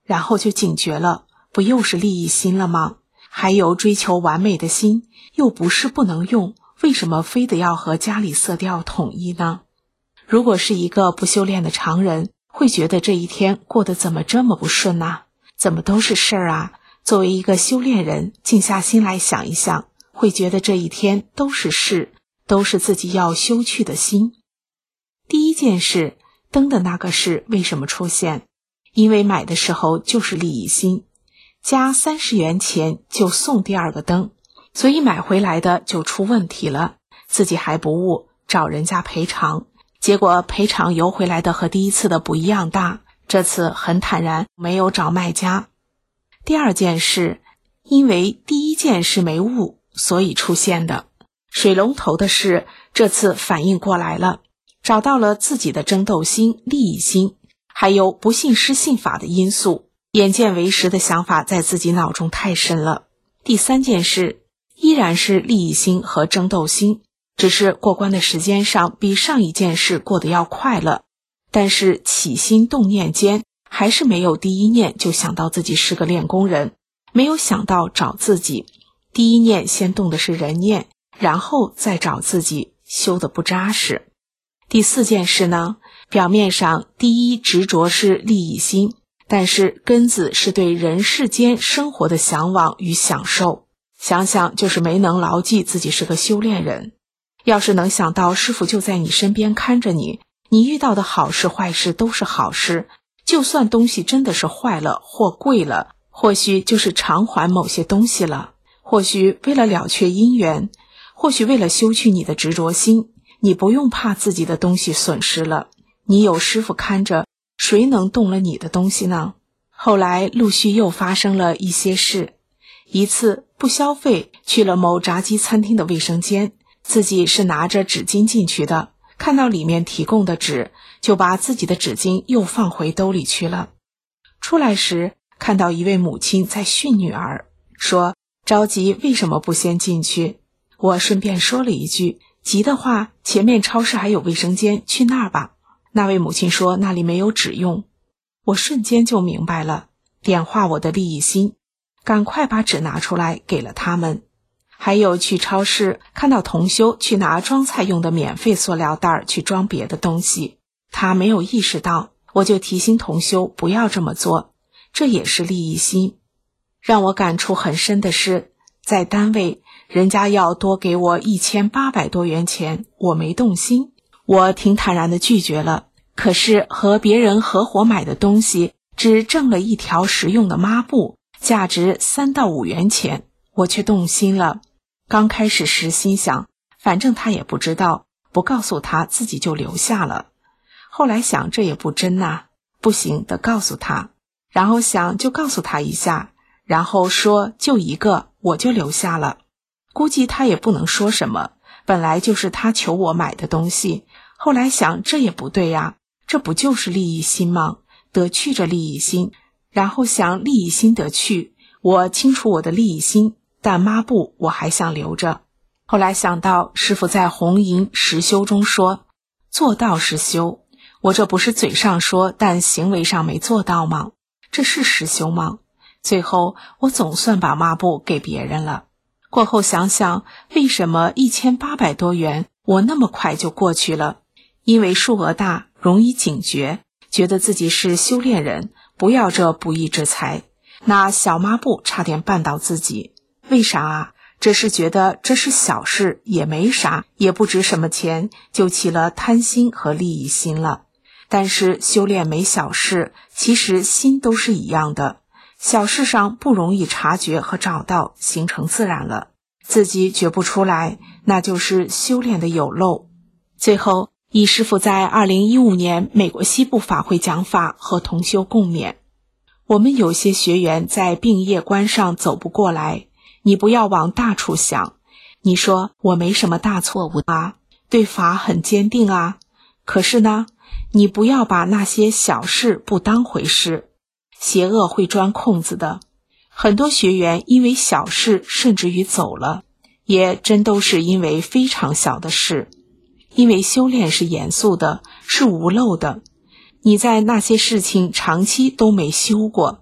然后就警觉了，不又是利益心了吗？还有追求完美的心，又不是不能用，为什么非得要和家里色调统一呢？如果是一个不修炼的常人，会觉得这一天过得怎么这么不顺啊？怎么都是事儿啊？作为一个修炼人，静下心来想一想，会觉得这一天都是事，都是自己要修去的心。第一件事，灯的那个事为什么出现？因为买的时候就是利益心，加30元钱就送第二个灯，所以买回来的就出问题了，自己还不悟，找人家赔偿，结果赔偿邮回来的和第一次的不一样大，这次很坦然，没有找卖家。第二件事，因为第一件事没悟，所以出现的。水龙头的事，这次反应过来了，找到了自己的争斗心、利益心，还有不信师信法的因素，眼见为实的想法在自己脑中太深了。第三件事，依然是利益心和争斗心，只是过关的时间上比上一件事过得要快了，但是起心动念间还是没有第一念就想到自己是个练功人，没有想到找自己，第一念先动的是人念，然后再找自己，修得不扎实。第四件事呢，表面上第一执着是利益心，但是根子是对人世间生活的向往与享受，想想就是没能牢记自己是个修炼人。要是能想到师父就在你身边看着你，你遇到的好事坏事都是好事，就算东西真的是坏了或贵了，或许就是偿还某些东西了，或许为了了却因缘，或许为了修去你的执着心，你不用怕自己的东西损失了，你有师父看着，谁能动了你的东西呢？后来陆续又发生了一些事，一次不消费去了某炸鸡餐厅的卫生间，自己是拿着纸巾进去的，看到里面提供的纸，就把自己的纸巾又放回兜里去了。出来时看到一位母亲在训女儿，说着急为什么不先进去？我顺便说了一句，急的话前面超市还有卫生间，去那儿吧。那位母亲说那里没有纸用。我瞬间就明白了，点化我的利益心，赶快把纸拿出来给了他们。还有去超市看到同修去拿装菜用的免费塑料袋去装别的东西，他没有意识到，我就提醒同修不要这么做，这也是利益心。让我感触很深的是，在单位人家要多给我1800多元钱，我没动心，我挺坦然地拒绝了。可是和别人合伙买的东西只挣了一条实用的抹布，价值3到5元钱，我却动心了。刚开始时心想，反正他也不知道，不告诉他自己就留下了。后来想这也不真啊，不行得告诉他，然后想就告诉他一下，然后说就一个，我就留下了。估计他也不能说什么，本来就是他求我买的东西。后来想这也不对呀，这不就是利益心吗？得去着利益心，然后想利益心得去，我清楚我的利益心，但抹布我还想留着。后来想到师父在红银实修中说，做到是修，我这不是嘴上说，但行为上没做到吗？这是实修吗？最后我总算把抹布给别人了。过后想想，为什么1800多元我那么快就过去了？因为数额大，容易警觉，觉得自己是修炼人，不要这不义之财。那小抹布差点绊倒自己，为啥啊？这是觉得这是小事，也没啥，也不值什么钱，就起了贪心和利益心了。但是修炼没小事，其实心都是一样的，小事上不容易察觉和找到，形成自然了，自己觉不出来，那就是修炼的有漏。最后以师父在2015年美国西部法会讲法和同修共勉，我们有些学员在病业关上走不过来，你不要往大处想，你说我没什么大错误啊，对法很坚定啊，可是呢，你不要把那些小事不当回事，邪恶会钻空子的。很多学员因为小事甚至于走了，也真都是因为非常小的事。因为修炼是严肃的，是无漏的，你在那些事情长期都没修过，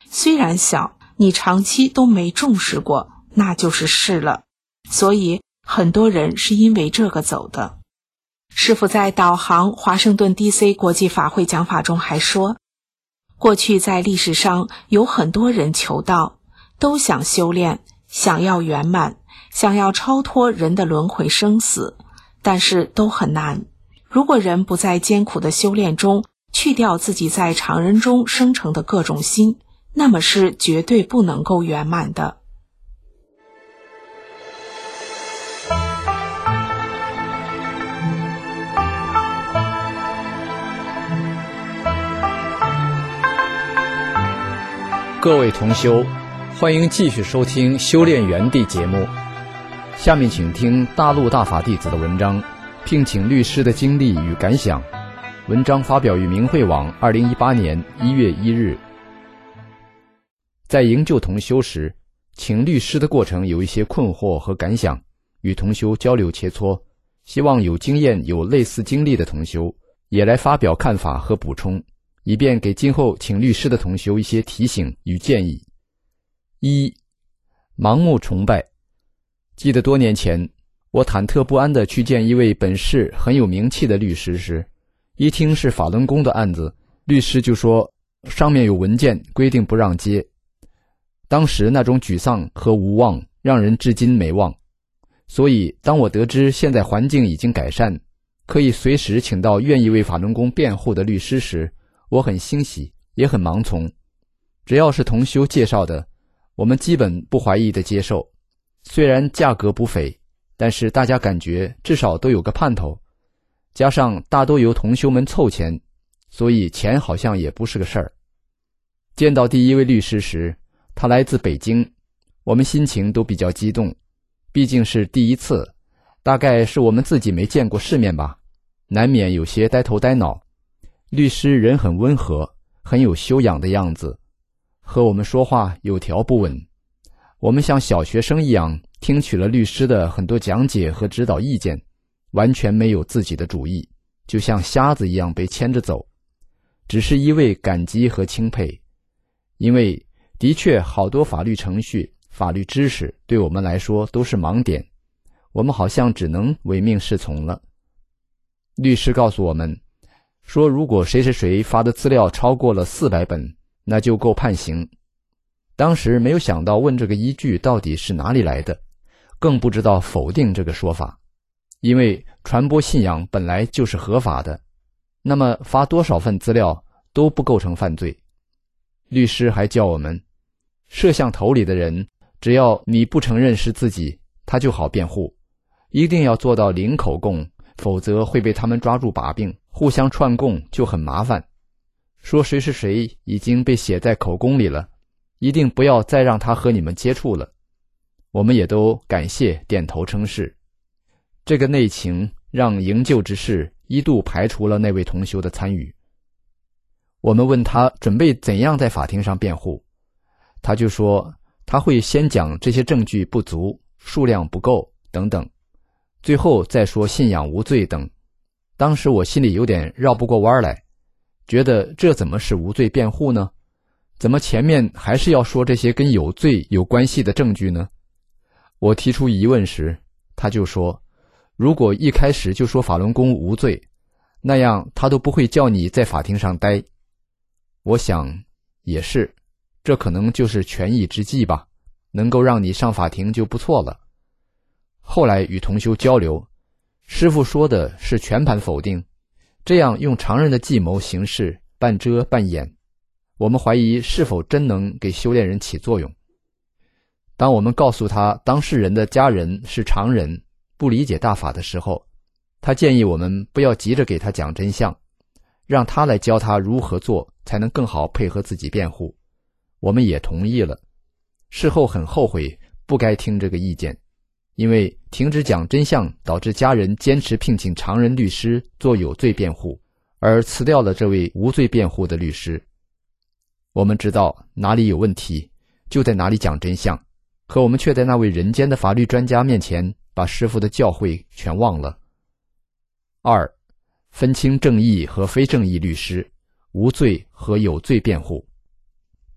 虽然小，你长期都没重视过，那就是是了。所以很多人是因为这个走的。师父在导航华盛顿 DC 国际法会讲法中还说，过去在历史上有很多人求道，都想修炼，想要圆满，想要超脱人的轮回生死，但是都很难。如果人不在艰苦的修炼中去掉自己在常人中生成的各种心，那么是绝对不能够圆满的。 各位同修，欢迎继续收听修炼园地节目。下面请听大陆大法弟子的文章，聘请律师的经历与感想。文章发表于明慧网2018年1月1日。在营救同修时，请律师的过程有一些困惑和感想，与同修交流切磋，希望有经验有类似经历的同修也来发表看法和补充，以便给今后请律师的同修一些提醒与建议。1. 盲目崇拜。记得多年前，我忐忑不安地去见一位本市很有名气的律师时，一听是法轮功的案子，律师就说上面有文件规定不让接。当时那种沮丧和无望让人至今没忘。所以当我得知现在环境已经改善，可以随时请到愿意为法轮功辩护的律师时，我很欣喜，也很盲从。只要是同修介绍的，我们基本不怀疑的接受。虽然价格不菲，但是大家感觉至少都有个盼头。加上大多由同修们凑钱，所以钱好像也不是个事儿。见到第一位律师时，他来自北京，我们心情都比较激动，毕竟是第一次，大概是我们自己没见过世面吧，难免有些呆头呆脑。律师人很温和，很有修养的样子，和我们说话有条不紊。我们像小学生一样听取了律师的很多讲解和指导意见，完全没有自己的主意，就像瞎子一样被牵着走，只是一味感激和钦佩。因为的确好多法律程序、法律知识对我们来说都是盲点，我们好像只能唯命是从了。律师告诉我们说，如果谁发的资料超过了400本，那就够判刑。当时没有想到问这个依据到底是哪里来的，更不知道否定这个说法，因为传播信仰本来就是合法的，那么发多少份资料都不构成犯罪。律师还教我们，摄像头里的人，只要你不承认是自己，他就好辩护，一定要做到零口供，否则会被他们抓住把柄，互相串供就很麻烦。说谁是谁已经被写在口供里了，一定不要再让他和你们接触了。我们也都感谢点头称是。这个内情让营救之事一度排除了那位同修的参与。我们问他准备怎样在法庭上辩护，他就说他会先讲这些证据不足，数量不够等等，最后再说信仰无罪等。当时我心里有点绕不过弯来，觉得这怎么是无罪辩护呢？怎么前面还是要说这些跟有罪有关系的证据呢？我提出疑问时，他就说，如果一开始就说法轮功无罪，那样他都不会叫你在法庭上待。我想也是，这可能就是权宜之计吧，能够让你上法庭就不错了。后来与同修交流，师父说的是全盘否定，这样用常人的计谋行事，半遮半掩，我们怀疑是否真能给修炼人起作用。当我们告诉他当事人的家人是常人，不理解大法的时候，他建议我们不要急着给他讲真相，让他来教他如何做才能更好配合自己辩护。我们也同意了。事后很后悔不该听这个意见，因为停止讲真相导致家人坚持聘请常人律师做有罪辩护，而辞掉了这位无罪辩护的律师。我们知道哪里有问题就在哪里讲真相，可我们却在那位人间的法律专家面前把师父的教诲全忘了。2. 分清正义和非正义律师，无罪和有罪辩护。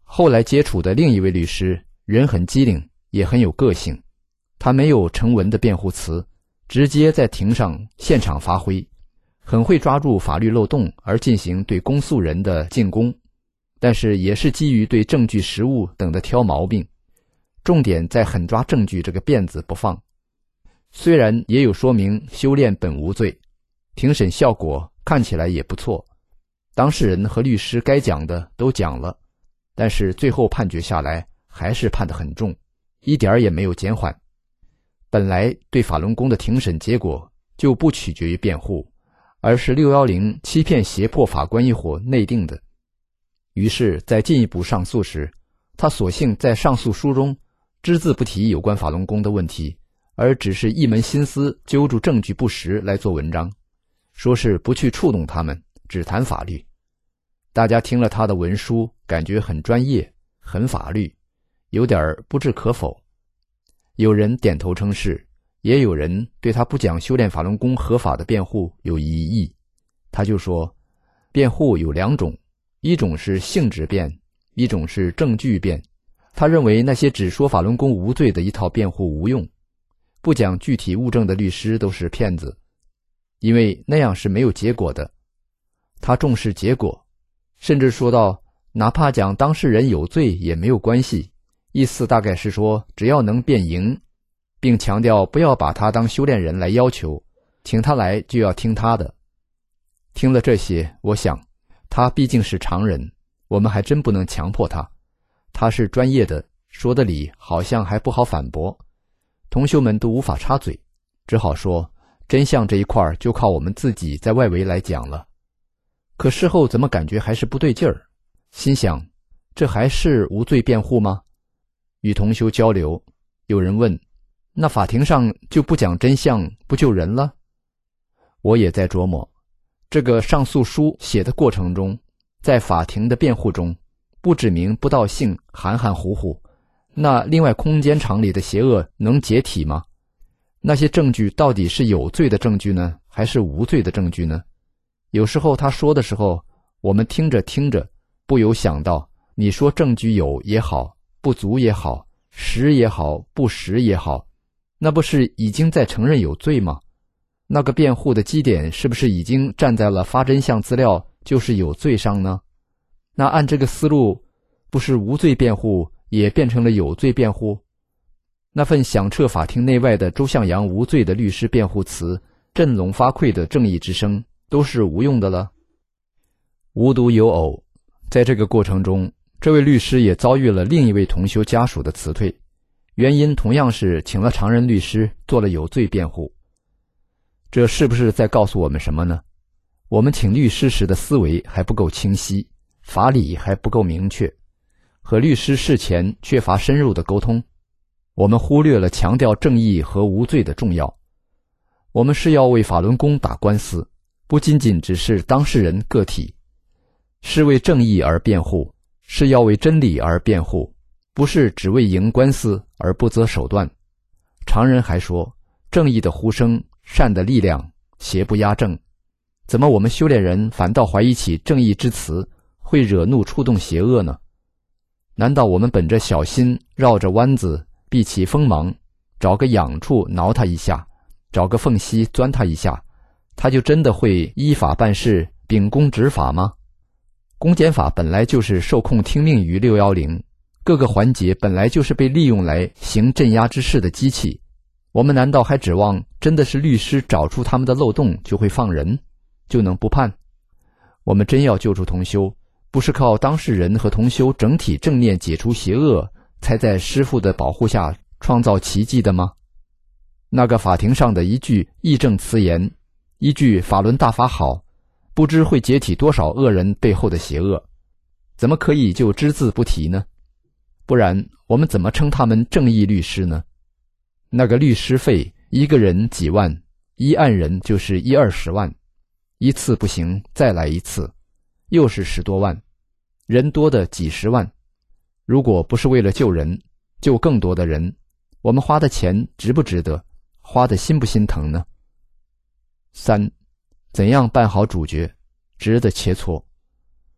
后来接触的另一位律师，人很机灵，也很有个性。他没有成文的辩护词，直接在庭上现场发挥，很会抓住法律漏洞而进行对公诉人的进攻，但是也是基于对证据实物等的挑毛病，重点在狠抓证据这个辫子不放。虽然也有说明修炼本无罪，庭审效果看起来也不错，当事人和律师该讲的都讲了，但是最后判决下来还是判得很重，一点也没有减缓。本来对法轮功的庭审结果就不取决于辩护，而是610欺骗胁迫法官一伙内定的。于是在进一步上诉时，他索性在上诉书中只字不提有关法轮功的问题，而只是一门心思揪住证据不实来做文章，说是不去触动他们，只谈法律。大家听了他的文书，感觉很专业，很法律，有点不置可否。有人点头称是，也有人对他不讲修炼法轮功合法的辩护有疑义。他就说，辩护有两种，一种是性质辩，一种是证据辩。他认为那些只说法轮功无罪的一套辩护无用，不讲具体物证的律师都是骗子，因为那样是没有结果的。他重视结果，甚至说到哪怕讲当事人有罪也没有关系，意思大概是说只要能辩赢，并强调不要把他当修炼人来要求，请他来就要听他的。听了这些，我想他毕竟是常人，我们还真不能强迫他。他是专业的，说的理好像还不好反驳，同修们都无法插嘴，只好说真相这一块就靠我们自己在外围来讲了。可事后怎么感觉还是不对劲儿，心想这还是无罪辩护吗？与同修交流，有人问，那法庭上就不讲真相不救人了？我也在琢磨，这个上诉书写的过程中，在法庭的辩护中不指名不道姓，含含糊糊，那另外空间场里的邪恶能解体吗？那些证据到底是有罪的证据呢，还是无罪的证据呢？有时候他说的时候，我们听着听着不由想到，你说证据有也好，不足也好，实也好，不实也好，那不是已经在承认有罪吗？那个辩护的基点是不是已经站在了发真相资料就是有罪上呢？那按这个思路，不是无罪辩护也变成了有罪辩护？那份响彻法庭内外的周向阳无罪的律师辩护词，振聋发聩的正义之声，都是无用的了。无独有偶，在这个过程中，这位律师也遭遇了另一位同修家属的辞退，原因同样是请了常人律师做了有罪辩护。这是不是在告诉我们什么呢？我们请律师时的思维还不够清晰，法理还不够明确，和律师事前缺乏深入的沟通，我们忽略了强调正义和无罪的重要。我们是要为法轮功打官司，不仅仅只是当事人个体，是为正义而辩护，是要为真理而辩护，不是只为赢官司而不择手段。常人还说，正义的呼声，善的力量，邪不压正。怎么我们修炼人反倒怀疑起正义之词会惹怒触动邪恶呢？难道我们本着小心，绕着弯子，避其锋芒，找个痒处挠他一下，找个缝隙钻他一下，他就真的会依法办事，秉公执法吗？公检法本来就是受控听命于610，各个环节本来就是被利用来行镇压之事的机器，我们难道还指望真的是律师找出他们的漏洞就会放人，就能不判？我们真要救助同修，不是靠当事人和同修整体正念解除邪恶，才在师父的保护下创造奇迹的吗？那个法庭上的一句义正辞严，一句法轮大法好，不知会解体多少恶人背后的邪恶，怎么可以就只字不提呢？不然我们怎么称他们正义律师呢？那个律师费一个人几万，一案人就是10-20万，一次不行再来一次，又是10多万，人多的几十万。如果不是为了救人，救更多的人，我们花的钱值不值得，花的心不心疼呢？3. 怎样办好主角，值得切磋。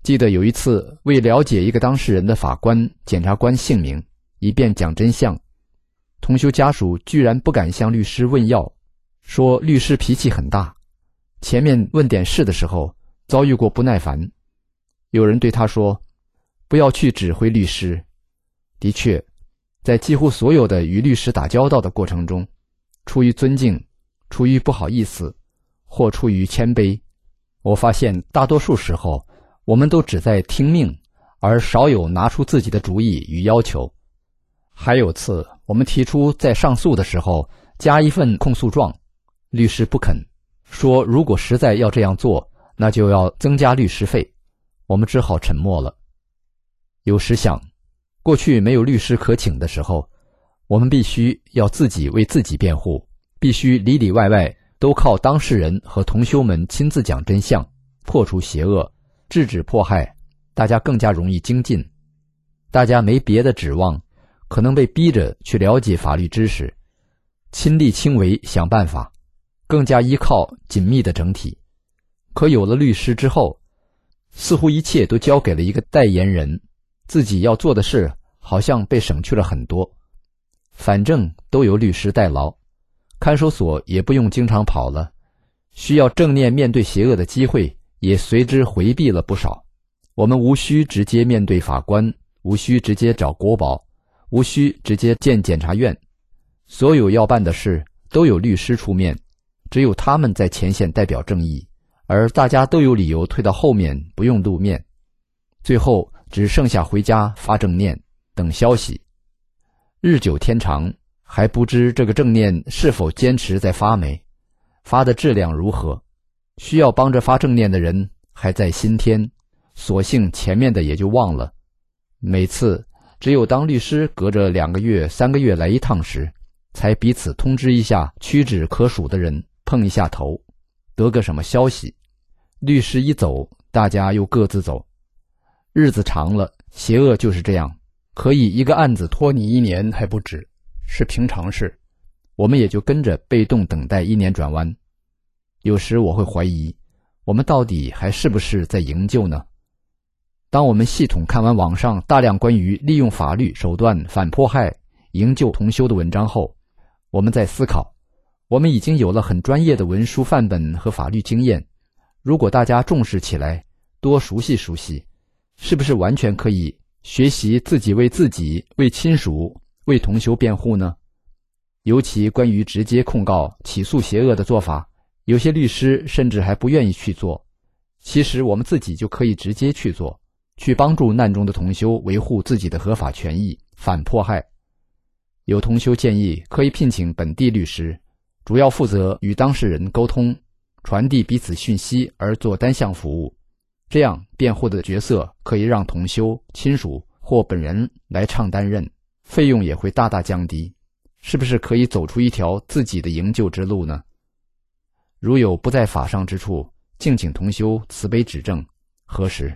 记得有一次，为了解一个当事人的法官、检察官姓名，以便讲真相，同修家属居然不敢向律师问要，说律师脾气很大。前面问点事的时候，遭遇过不耐烦，有人对他说，不要去指挥律师。的确，在几乎所有的与律师打交道的过程中，出于尊敬，出于不好意思，或出于谦卑，我发现大多数时候我们都只在听命，而少有拿出自己的主意与要求。还有次我们提出在上诉的时候加一份控诉状，律师不肯，说如果实在要这样做，那就要增加律师费，我们只好沉默了。有时想，过去没有律师可请的时候，我们必须要自己为自己辩护，必须里里外外都靠当事人和同修们亲自讲真相，破除邪恶，制止迫害，大家更加容易精进。大家没别的指望，可能被逼着去了解法律知识，亲力亲为想办法，更加依靠紧密的整体。可有了律师之后，似乎一切都交给了一个代言人，自己要做的事好像被省去了很多。反正都由律师代劳，看守所也不用经常跑了，需要正念面对邪恶的机会也随之回避了不少。我们无需直接面对法官，无需直接找国保，无需直接见检察院，所有要办的事都有律师出面，只有他们在前线代表正义，而大家都有理由退到后面不用露面，最后只剩下回家发正念等消息。日久天长，还不知这个正念是否坚持在发霉，发的质量如何，需要帮着发正念的人还在新添，索性前面的也就忘了。每次只有当律师隔着2个月3个月来一趟时，才彼此通知一下屈指可数的人，碰一下头，得个什么消息。律师一走，大家又各自走。日子长了，邪恶就是这样，可以一个案子拖你1年还不止，是平常事，我们也就跟着被动等待1年转弯。有时我会怀疑，我们到底还是不是在营救呢？当我们系统看完网上大量关于利用法律手段反迫害、营救同修的文章后，我们在思考，我们已经有了很专业的文书范本和法律经验，如果大家重视起来，多熟悉熟悉，是不是完全可以学习自己为自己、为亲属、为同修辩护呢？尤其关于直接控告、起诉邪恶的做法，有些律师甚至还不愿意去做。其实我们自己就可以直接去做，去帮助难中的同修维护自己的合法权益，反迫害。有同修建议可以聘请本地律师，主要负责与当事人沟通，传递彼此讯息而做单向服务。这样辩护的角色可以让同修、亲属或本人来畅担任，费用也会大大降低。是不是可以走出一条自己的营救之路呢？如有不在法上之处，敬请同修慈悲指正，何时？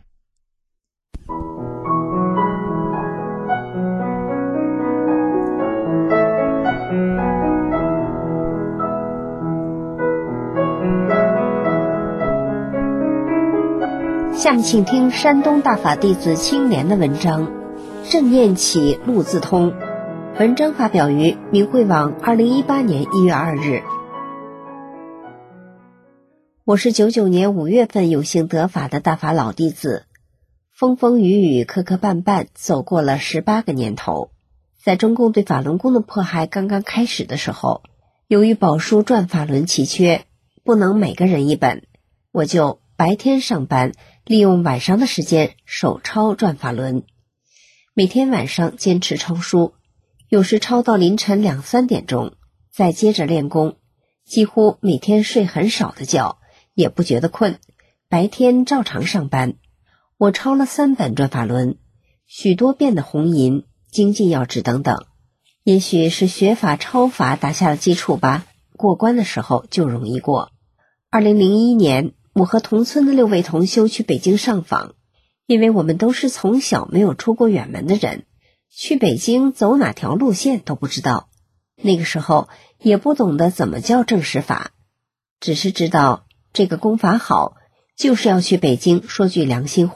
下面请听山东大法弟子青莲的文章《正念起路自通》，文章发表于明慧网2018年1月2日。我是99年5月份有幸得法的大法老弟子，风风雨雨磕磕绊绊走过了18个年头。在中共对法轮功的迫害刚刚开始的时候，由于宝书转法轮奇缺，不能每个人一本，我就白天上班，利用晚上的时间手抄转法轮，每天晚上坚持抄书，有时抄到凌晨2、3点钟，再接着练功，几乎每天睡很少的觉，也不觉得困，白天照常上班。我抄了3本转法轮，许多遍的红银、精进要旨等等，也许是学法抄法打下了基础吧，过关的时候就容易过。2001年我和同村的6位同修去北京上访，因为我们都是从小没有出过远门的人，去北京走哪条路线都不知道。那个时候也不懂得怎么叫正实法，只是知道这个功法好，就是要去北京说句良心话，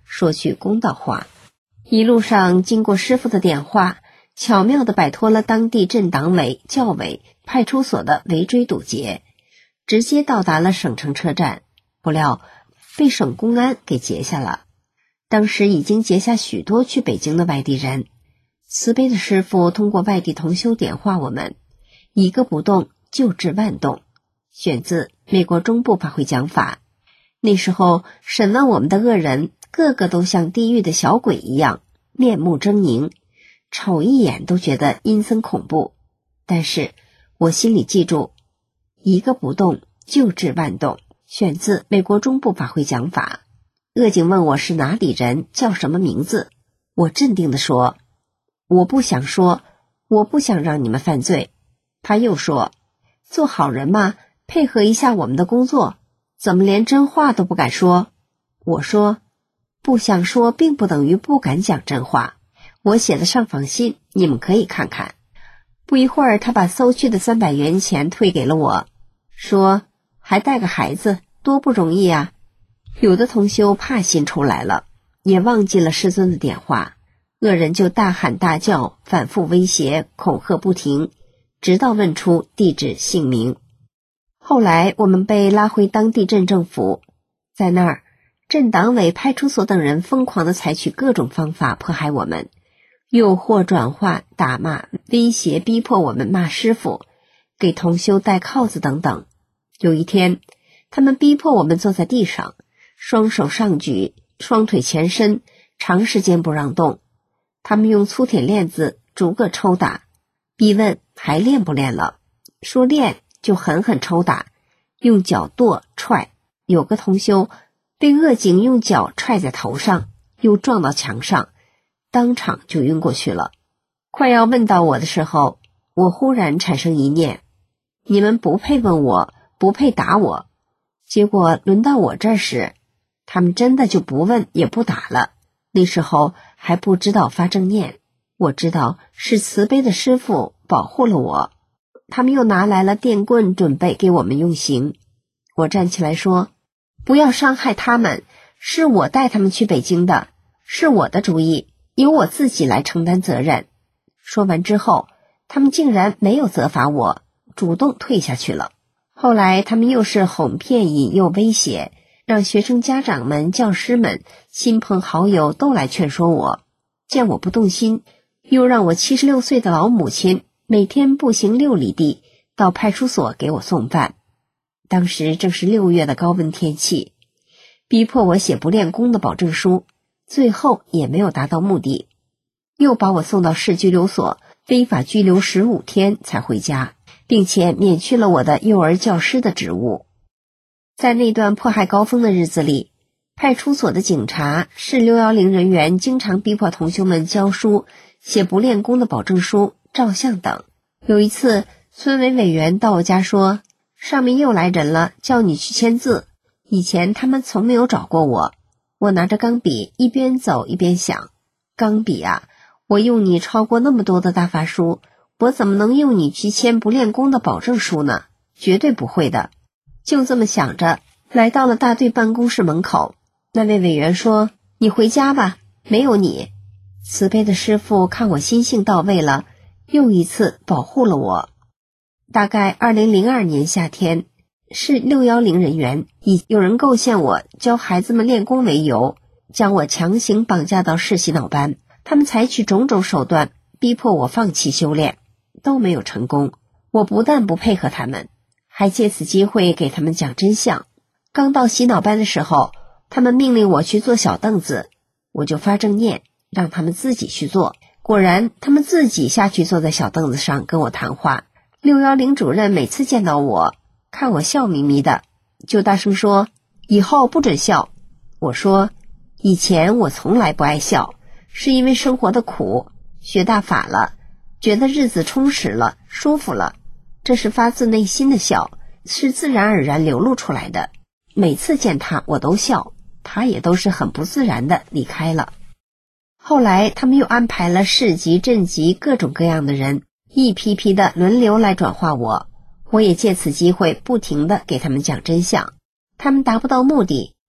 说句公道话。一路上经过师傅的点化，巧妙地摆脱了当地镇党委、教委、派出所的围追堵截，直接到达了省城车站。不料被省公安给截下了。当时已经截下许多去北京的外地人。慈悲的师傅通过外地同修点化我们，一个不动就治万动，选自美国中部法会讲法。那时候审问我们的恶人，个个都像地狱的小鬼一样，面目狰狞，瞅一眼都觉得阴森恐怖。但是我心里记住，一个不动就治万动，选自美国中部法会讲法。恶警问我是哪里人，叫什么名字，我镇定地说，我不想说，我不想让你们犯罪。他又说，做好人嘛，配合一下我们的工作，怎么连真话都不敢说？我说，不想说并不等于不敢讲真话，我写的上访信你们可以看看。不一会儿，他把搜去的300元钱退给了我，说还带个孩子，多不容易啊。有的同修怕心出来了，也忘记了师尊的点化，恶人就大喊大叫，反复威胁，恐吓不停，直到问出地址姓名。后来我们被拉回当地镇政府，在那儿镇党委、派出所等人疯狂地采取各种方法迫害我们，诱惑、转化、打骂、威胁、逼迫我们骂师傅，给同修戴铐子等等。有一天，他们逼迫我们坐在地上，双手上举，双腿前伸，长时间不让动。他们用粗铁链子逐个抽打，逼问还练不练了，说练就狠狠抽打，用脚跺踹。有个同修被恶警用脚踹在头上，又撞到墙上，当场就晕过去了。快要问到我的时候，我忽然产生一念，你们不配问我，不配打我。结果轮到我这时，他们真的就不问也不打了。那时候还不知道发正念，我知道是慈悲的师父保护了我。他们又拿来了电棍，准备给我们用刑。我站起来说，不要伤害他们，是我带他们去北京的，是我的主意，由我自己来承担责任。说完之后，他们竟然没有责罚我，主动退下去了。后来他们又是哄骗、引诱、威胁，让学生家长们、教师们、亲朋好友都来劝说我。见我不动心，又让我76岁的老母亲每天步行6里地到派出所给我送饭。当时正是6月的高温天气，逼迫我写不练功的保证书，最后也没有达到目的，又把我送到市拘留所，非法拘留15天才回家，并且免去了我的幼儿教师的职务。在那段迫害高峰的日子里，派出所的警察、市610人员经常逼迫同修们交书、写不练功的保证书、照相等。有一次，村委委员到我家说，上面又来人了，叫你去签字。以前他们从没有找过我。我拿着钢笔一边走一边想，钢笔啊，我用你抄过那么多的大法书，我怎么能用你去签不练功的保证书呢？绝对不会的。就这么想着，来到了大队办公室门口，那位委员说，你回家吧，没有你。慈悲的师父看我心性到位了，又一次保护了我。大概2002年夏天，市610人员以有人构陷我教孩子们练功为由，将我强行绑架到市洗脑班。他们采取种种手段逼迫我放弃修炼，都没有成功。我不但不配合他们，还借此机会给他们讲真相。刚到洗脑班的时候，他们命令我去坐小凳子，我就发正念让他们自己去做。果然他们自己下去坐在小凳子上跟我谈话。610主任每次见到我，看我笑眯眯的，就大声说，以后不准笑。我说，以前我从来不爱笑，是因为生活的苦，学大法了，觉得日子充实了，舒服了，这是发自内心的笑，是自然而然流露出来的。每次见他我都笑，他也都是很不自然的离开了。后来他们又安排了市级、镇级各种各样的人，一批批的轮流来转化我，我也借此机会不停的给他们讲真相。他们达不到目的，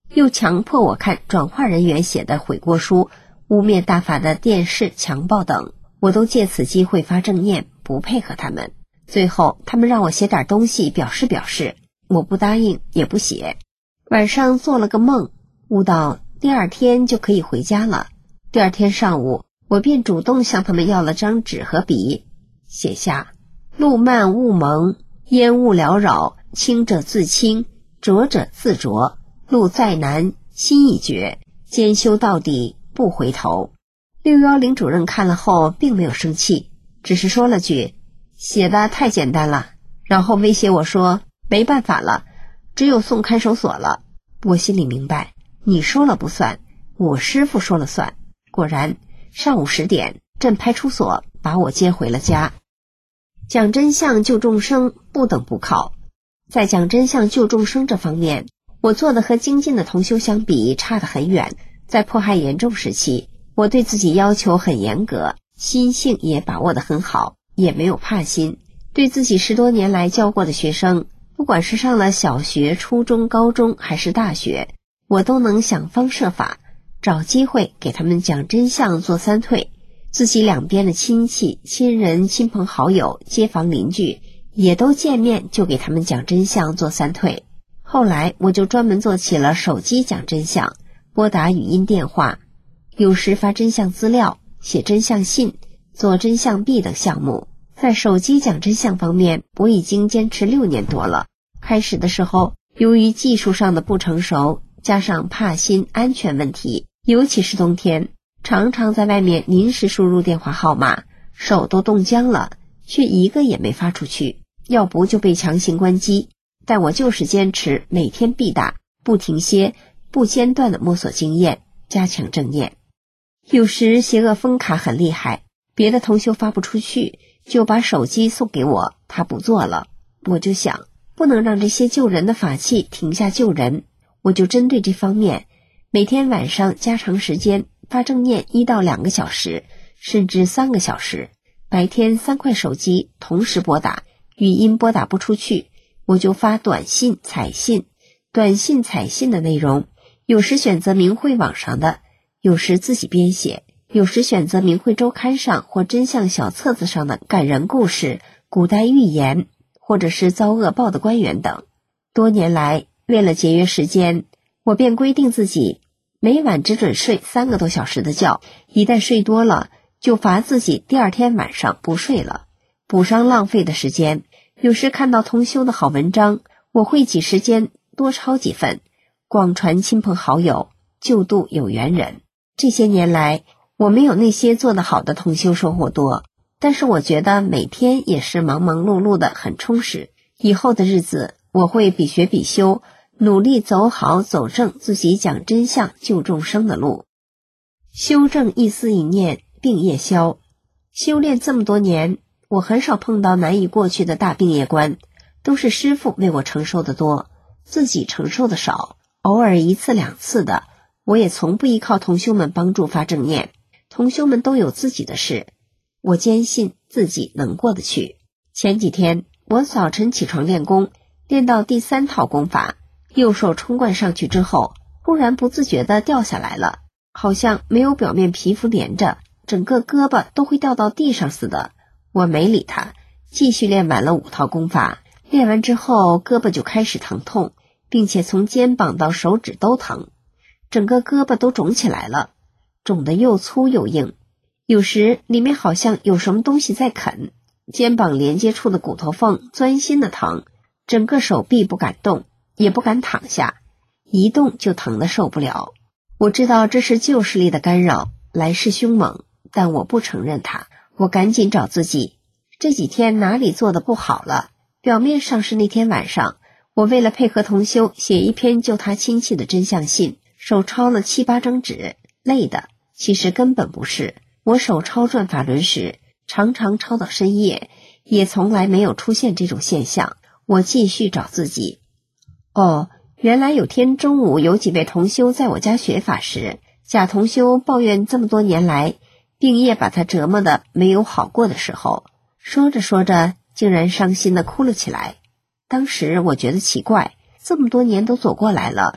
又强迫我看转化人员写的悔过书、污蔑大法的电视强报等，我都借此机会发正念，不配合他们。最后他们让我写点东西表示，我不答应也不写。晚上做了个梦，悟到第二天就可以回家了。第二天上午，我便主动向他们要了张纸和笔，写下：路漫雾蒙，烟雾缭绕，清者自清，浊者自浊，路再难心已决，兼修到底不回头。610主任看了后并没有生气，只是说了句：写的太简单了，然后威胁我说没办法了，只有送看守所了。我心里明白，你说了不算，我师父说了算。果然上午10点，镇派出所把我接回了家。讲真相救众生，不等不靠。在讲真相救众生这方面，我做的和精进的同修相比差得很远。在迫害严重时期，我对自己要求很严格，心性也把握得很好，也没有怕心。对自己10多年来教过的学生，不管是上了小学、初中、高中还是大学，我都能想方设法找机会给他们讲真相做3退。自己两边的亲戚、亲人、亲朋好友、街坊邻居也都见面就给他们讲真相做3退。后来我就专门做起了手机讲真相，拨打语音电话，有时发真相资料，写真相信，做真相币等项目。在手机讲真相方面，我已经坚持6年多了。开始的时候，由于技术上的不成熟，加上怕新安全问题，尤其是冬天，常常在外面临时输入电话号码，手都冻僵了，却一个也没发出去，要不就被强行关机。但我就是坚持每天必打，不停歇，不间断地摸索经验，加强正念。有时邪恶风卡很厉害，别的同修发不出去，就把手机送给我，他不做了。我就想，不能让这些救人的法器停下救人，我就针对这方面，每天晚上加长时间发正念1到2个小时，甚至3个小时。白天3块手机同时拨打，语音拨打不出去，我就发短信、彩信。短信、彩信的内容，有时选择明慧网上的，有时自己编写，有时选择明慧周刊上或真相小册子上的感人故事、古代寓言，或者是遭恶报的官员等。多年来，为了节约时间，我便规定自己每晚只准睡3个多小时的觉，一旦睡多了，就罚自己第二天晚上不睡了，补上浪费的时间。有时看到同修的好文章，我会挤时间多抄几份，广传亲朋好友，救度有缘人。这些年来，我没有那些做得好的同修收获多，但是我觉得每天也是忙忙碌碌的，很充实。以后的日子，我会比学比修，努力走好走正自己讲真相救众生的路。修正一思一念，病业消。修炼这么多年，我很少碰到难以过去的大病业关，都是师父为我承受的多，自己承受的少，偶尔1次2次的，我也从不依靠同修们帮助发正念。同修们都有自己的事，我坚信自己能过得去。前几天我早晨起床练功，练到第3套功法，右手冲灌上去之后，忽然不自觉地掉下来了，好像没有表面皮肤连着，整个胳膊都会掉到地上似的。我没理他，继续练完了5套功法。练完之后，胳膊就开始疼痛，并且从肩膀到手指都疼，整个胳膊都肿起来了，肿得又粗又硬，有时里面好像有什么东西在啃，肩膀连接处的骨头缝钻心的疼，整个手臂不敢动，也不敢躺下，一动就疼得受不了。我知道这是旧势力的干扰，来势凶猛，但我不承认它。我赶紧找自己，这几天哪里做得不好了？表面上是那天晚上，我为了配合同修写一篇救他亲戚的真相信，手抄了7、8张纸，累的。其实根本不是，我手抄转法轮时，常常抄到深夜，也从来没有出现这种现象。我继续找自己。原来有天中午，有几位同修在我家学法时，贾同修抱怨这么多年来病业把他折磨的没有好过的时候，说着说着竟然伤心地哭了起来。当时我觉得奇怪，这么多年都走过来了，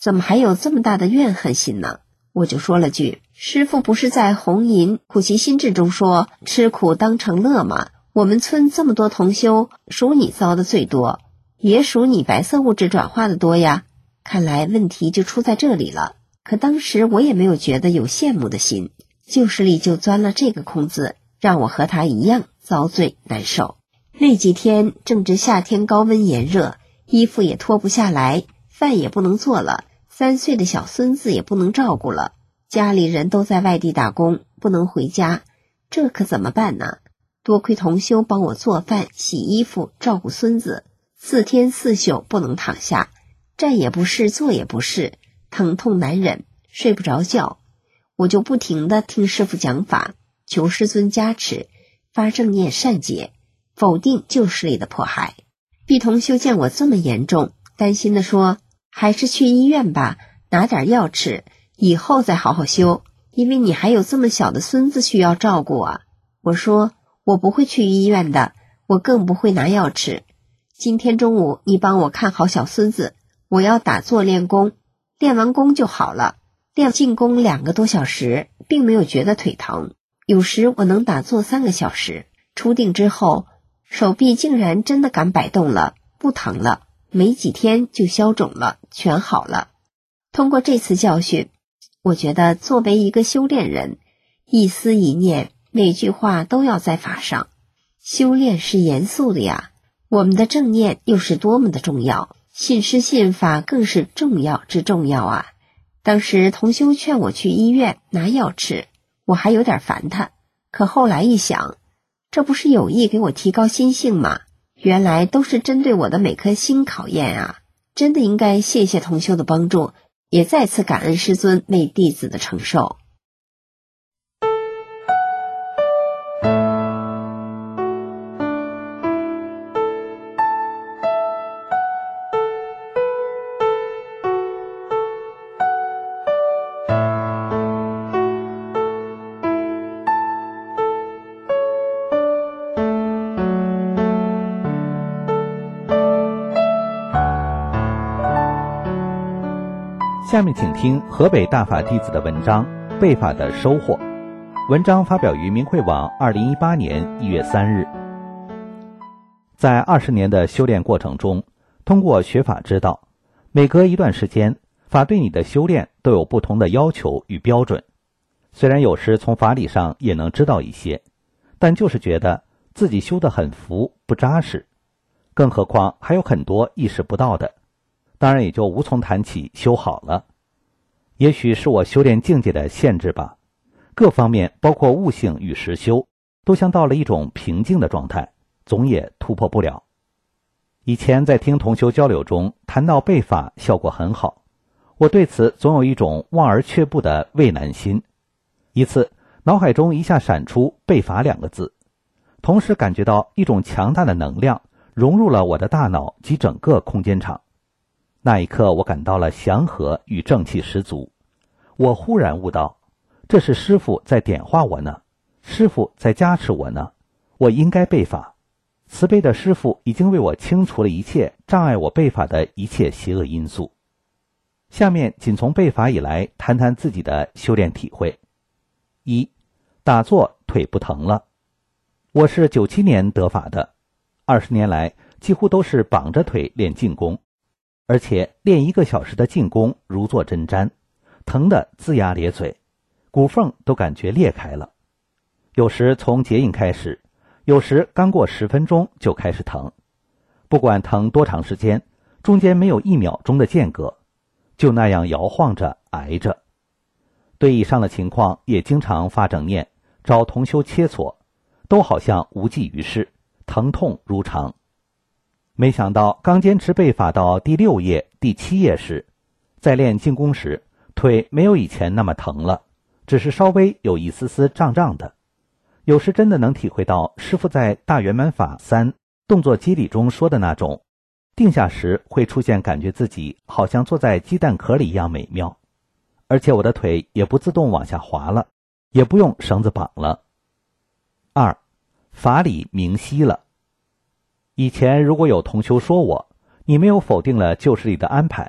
怎么还有这么大的怨恨心呢？我就说了句，师父不是在《红银苦其心志》中说吃苦当成乐吗？我们村这么多同修，属你遭的最多，也属你白色物质转化的多呀。看来问题就出在这里了。可当时我也没有觉得有羡慕的心，旧势力就钻了这个空子，让我和他一样遭罪难受。那几天正值夏天高温炎热，衣服也脱不下来，饭也不能做了，3岁的小孙子也不能照顾了，家里人都在外地打工，不能回家，这可怎么办呢？多亏同修帮我做饭、洗衣服、照顾孙子，4天4宿不能躺下，站也不是，坐也不是，疼痛难忍，睡不着觉。我就不停地听师父讲法，求师尊加持，发正念善解，否定旧势力的迫害。毕同修见我这么严重，担心地说，还是去医院吧，拿点药吃，以后再好好修，因为你还有这么小的孙子需要照顾啊。我说，我不会去医院的，我更不会拿药吃。今天中午你帮我看好小孙子，我要打坐练功，练完功就好了。练静功2个多小时，并没有觉得腿疼，有时我能打坐3个小时。出定之后，手臂竟然真的敢摆动了，不疼了，没几天就消肿了，全好了。通过这次教训，我觉得作为一个修炼人，一思一念，每句话都要在法上。修炼是严肃的呀，我们的正念又是多么的重要，信师信法更是重要之重要啊。当时同修劝我去医院拿药吃，我还有点烦他，可后来一想，这不是有意给我提高心性吗？原来都是针对我的每颗心考验啊！真的应该谢谢同修的帮助，也再次感恩师尊为弟子的承受。 下面请听河北大法弟子的文章《背法的收获》。文章发表于明慧网2018年1月3日。在20年的修炼过程中，通过学法知道，每隔一段时间，法对你的修炼都有不同的要求与标准。虽然有时从法理上也能知道一些，但就是觉得自己修得很浮，不扎实，更何况还有很多意识不到的，当然也就无从谈起修好了。也许是我修炼境界的限制吧，各方面包括悟性与实修都像到了一种平静的状态，总也突破不了。以前在听同修交流中谈到背法效果很好，我对此总有一种望而却步的畏难心。一次脑海中一下闪出背法2个字，同时感觉到一种强大的能量融入了我的大脑及整个空间场。那一刻我感到了祥和与正气十足，我忽然悟到，这是师父在点化我呢，师父在加持我呢，我应该背法。慈悲的师父已经为我清除了一切障碍我背法的一切邪恶因素。下面仅从背法以来谈谈自己的修炼体会。1. 打坐腿不疼了。我是97年得法的，20年来几乎都是绑着腿练静功，而且练1个小时的静功如坐针毡，疼得龇牙咧嘴，骨缝都感觉裂开了。有时从结印开始，有时刚过10分钟就开始疼，不管疼多长时间，中间没有1秒钟的间隔，就那样摇晃着挨着。对以上的情况也经常发正念，找同修切磋，都好像无济于事，疼痛如常。没想到刚坚持背法到第6页、第7页时，在练静功时，腿没有以前那么疼了，只是稍微有一丝丝胀胀的。有时真的能体会到师父在大圆满法3动作机理中说的那种，定下时会出现感觉自己好像坐在鸡蛋壳里一样美妙，而且我的腿也不自动往下滑了，也不用绳子绑了。2. 法理明晰了。以前如果有同修说我，你没有否定了旧势力的安排，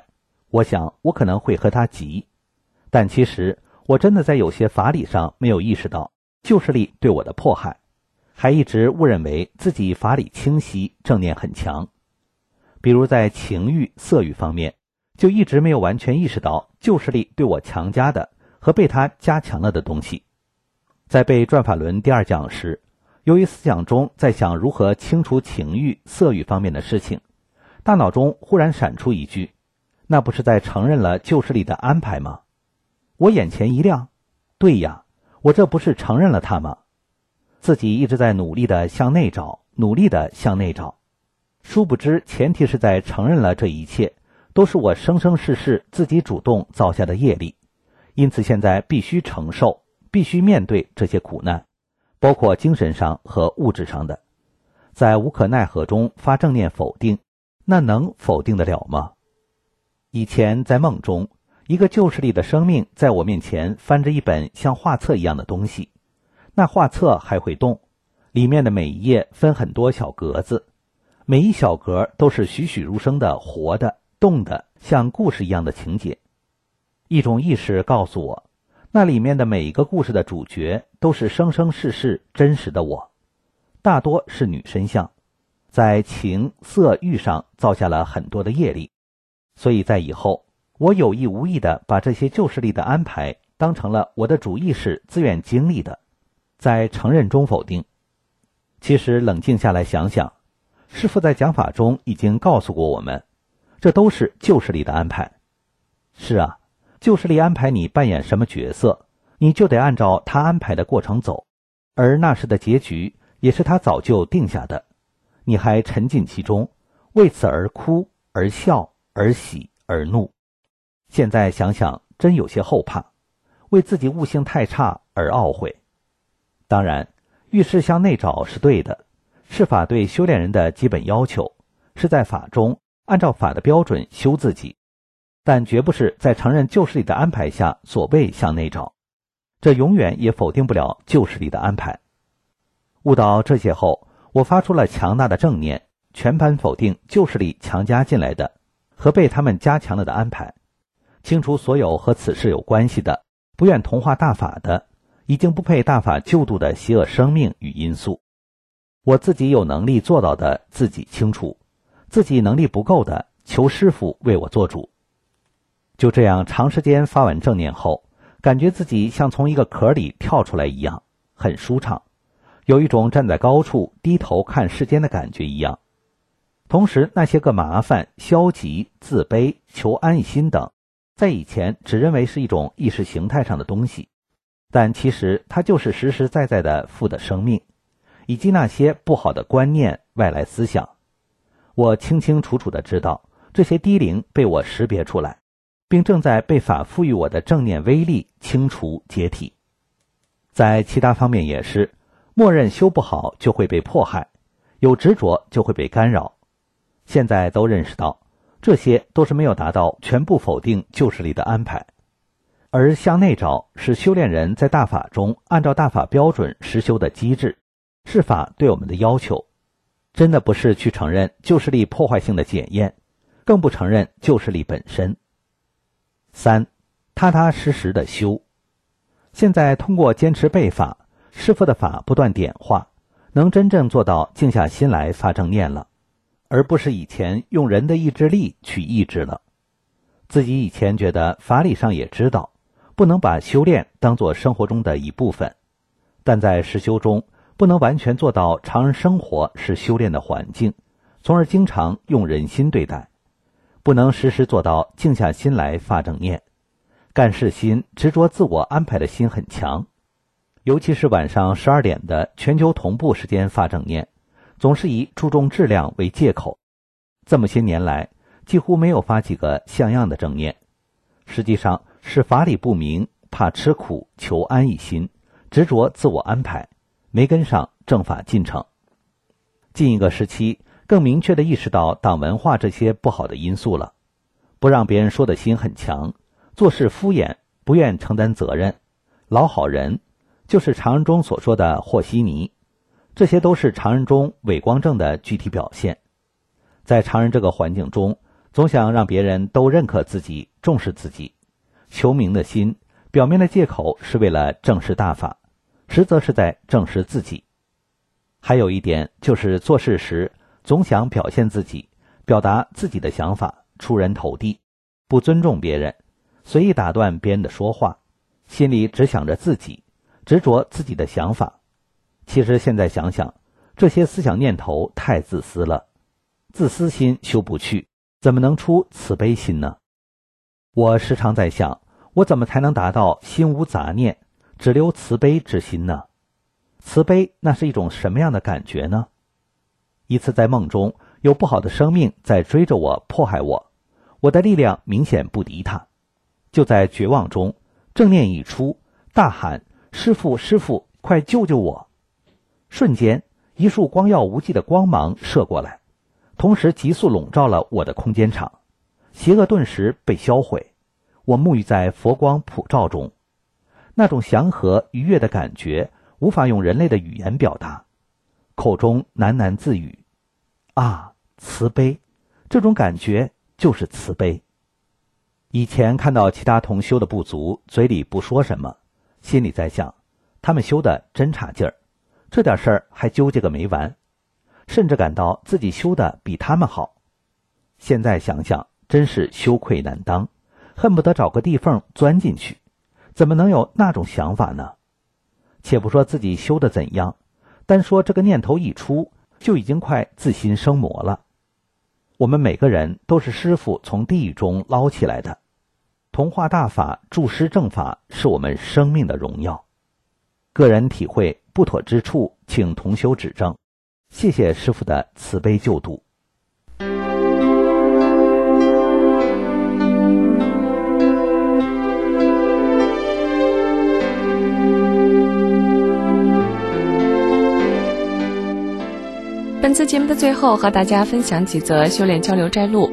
我想我可能会和他急，但其实我真的在有些法理上没有意识到旧势力对我的迫害，还一直误认为自己法理清晰，正念很强。比如在情欲、色欲方面，就一直没有完全意识到旧势力对我强加的和被他加强了的东西。在背转法轮第2讲时，由于思想中在想如何清除情欲、色欲方面的事情，大脑中忽然闪出一句，那不是在承认了旧势力的安排吗？我眼前一亮，对呀，我这不是承认了它吗？自己一直在努力地向内找，努力地向内找，殊不知前提是在承认了这一切都是我生生世世自己主动造下的业力，因此现在必须承受，必须面对这些苦难，包括精神上和物质上的。在无可奈何中发正念否定，那能否定得了吗？以前在梦中，一个旧势力的生命在我面前翻着一本像画册一样的东西，那画册还会动，里面的每一页分很多小格子，每一小格都是栩栩如生的活的、动的，像故事一样的情节。一种意识告诉我，那里面的每一个故事的主角都是生生世世真实的我，大多是女身相，在情色欲上造下了很多的业力，所以在以后我有意无意地把这些旧势力的安排当成了我的主意识自愿经历的，在承认中否定。其实冷静下来想想，师父在讲法中已经告诉过我们，这都是旧势力的安排。是啊，旧势力安排你扮演什么角色，你就得按照他安排的过程走，而那时的结局也是他早就定下的，你还沉浸其中，为此而哭而笑而喜而怒。现在想想真有些后怕，为自己悟性太差而懊悔。当然遇事向内找是对的，是法对修炼人的基本要求，是在法中按照法的标准修自己，但绝不是在承认旧势力的安排下所谓向内找，这永远也否定不了旧势力的安排。悟到这些后，我发出了强大的正念，全盘否定旧势力强加进来的和被他们加强了的安排，清除所有和此事有关系的不愿同化大法的已经不配大法救度的邪恶生命与因素。我自己有能力做到的自己清除，自己能力不够的求师父为我做主。就这样长时间发完正念后，感觉自己像从一个壳里跳出来一样，很舒畅，有一种站在高处低头看世间的感觉一样。同时那些个麻烦、消极、自卑、求安逸心等，在以前只认为是一种意识形态上的东西，但其实它就是实实在在的负的生命，以及那些不好的观念、外来思想。我清清楚楚地知道，这些低灵被我识别出来，并正在被法赋予我的正念威力清除解体。在其他方面也是，默认修不好就会被迫害，有执着就会被干扰。现在都认识到，这些都是没有达到全部否定旧势力的安排。而向内找是修炼人在大法中按照大法标准实修的机制，是法对我们的要求，真的不是去承认旧势力破坏性的检验，更不承认旧势力本身。3. 踏踏实实的修。现在通过坚持背法，师父的法不断点化，能真正做到静下心来发正念了，而不是以前用人的意志力去抑制了。自己以前觉得法理上也知道，不能把修炼当作生活中的一部分，但在实修中不能完全做到常人生活是修炼的环境，从而经常用人心对待，不能时时做到静下心来发正念。干事心、执着自我安排的心很强，尤其是晚上12点的全球同步时间发正念，总是以注重质量为借口。这么些年来几乎没有发几个像样的正念，实际上是法理不明，怕吃苦，求安逸心，执着自我安排，没跟上正法进程。近一个时期更明确地意识到党文化这些不好的因素了，不让别人说的心很强，做事敷衍，不愿承担责任，老好人，就是常人中所说的和稀泥，这些都是常人中伪光正的具体表现。在常人这个环境中， 总想让别人都认可自己、重视自己。求名的心，表面的借口是为了正视大法，实则是在正视自己。还有一点就是做事时总想表现自己，表达自己的想法，出人头地，不尊重别人，随意打断别人的说话，心里只想着自己，执着自己的想法。其实现在想想，这些思想念头太自私了，自私心修不去，怎么能出慈悲心呢？我时常在想，我怎么才能达到心无杂念，只留慈悲之心呢？慈悲那是一种什么样的感觉呢？一次在梦中，有不好的生命在追着我，迫害我，我的力量明显不敌他。就在绝望中，正念一出，大喊：师父，师父，快救救我！瞬间，一束光耀无际的光芒射过来，同时急速笼罩了我的空间场，邪恶顿时被销毁。我沐浴在佛光普照中，那种祥和愉悦的感觉无法用人类的语言表达，口中喃喃自语：啊，慈悲，这种感觉就是慈悲。以前看到其他同修的不足，嘴里不说什么，心里在想，他们修的真差劲儿，这点事儿还纠结个没完，甚至感到自己修的比他们好。现在想想，真是羞愧难当，恨不得找个地缝钻进去，怎么能有那种想法呢？且不说自己修得怎样，单说这个念头一出，就已经快自心生魔了。我们每个人都是师父从地狱中捞起来的，同化大法，助师正法，是我们生命的荣耀。个人体会不妥之处，请同修指正。谢谢师父的慈悲救度。 本次节目的最后，和大家分享几则修炼交流摘录。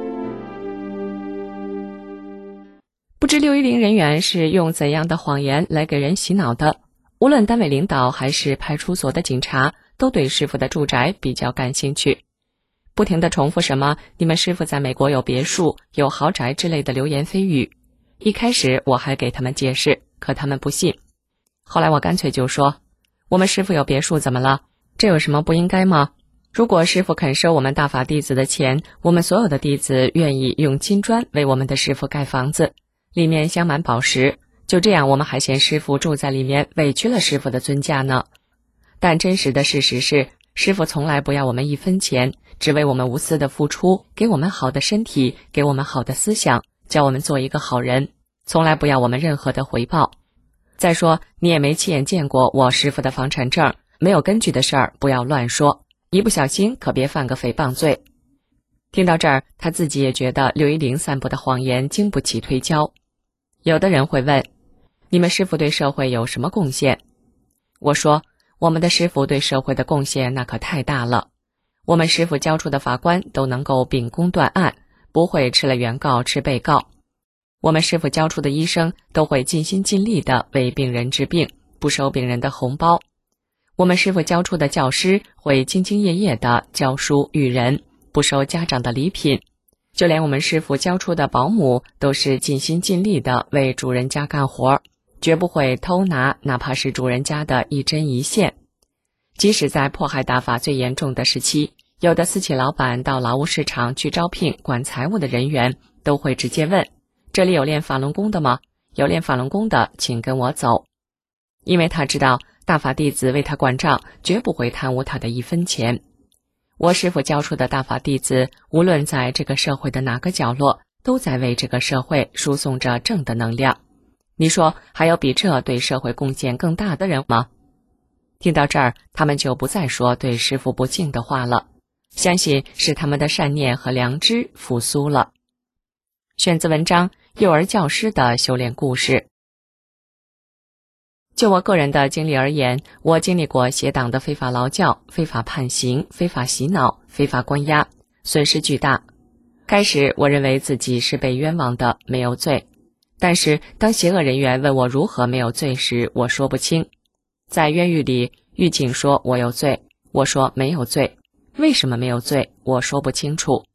不知610人员是用怎样的谎言来给人洗脑的？无论单位领导还是派出所的警察，都对师父的住宅比较感兴趣，不停地重复什么你们师父在美国有别墅、有豪宅之类的流言蜚语。一开始我还给他们解释，可他们不信。后来我干脆就说，我们师父有别墅怎么了？这有什么不应该吗？如果师父肯收我们大法弟子的钱，我们所有的弟子愿意用金砖为我们的师父盖房子，里面镶满宝石，就这样我们还嫌师父住在里面委屈了师父的尊驾呢。但真实的事实是，师父从来不要我们一分钱，只为我们无私的付出，给我们好的身体，给我们好的思想，教我们做一个好人，从来不要我们任何的回报。再说，你也没亲眼见过我师父的房产证，没有根据的事儿不要乱说，一不小心可别犯个诽谤罪。听到这儿，他自己也觉得610散布的谎言经不起推敲。有的人会问，你们师父对社会有什么贡献？我说，我们的师父对社会的贡献那可太大了。我们师父教出的法官都能够秉公断案，不会吃了原告吃被告。我们师父教出的医生都会尽心尽力地为病人治病，不收病人的红包。我们师父教出的教师会兢兢业业地教书育人，不收家长的礼品。就连我们师父教出的保姆都是尽心尽力地为主人家干活，绝不会偷拿哪怕是主人家的一针一线。即使在迫害大法最严重的时期，有的私企老板到劳务市场去招聘管财务的人员，都会直接问，这里有练法轮功的吗？有练法轮功的请跟我走。因为他知道大法弟子为他管账，绝不会贪污他的一分钱。我师父教出的大法弟子，无论在这个社会的哪个角落，都在为这个社会输送着正的能量。你说还有比这对社会贡献更大的人吗？听到这儿，他们就不再说对师父不敬的话了，相信是他们的善念和良知复苏了。选自文章《幼儿教师的修炼故事》。就我个人的经历而言，我经历过邪党的非法劳教、非法判刑、非法洗脑、非法关押，损失巨大。开始我认为自己是被冤枉的，没有罪。但是当邪恶人员问我如何没有罪时，我说不清。在冤狱里，狱警说我有罪，我说没有罪。为什么没有罪？我说不清楚。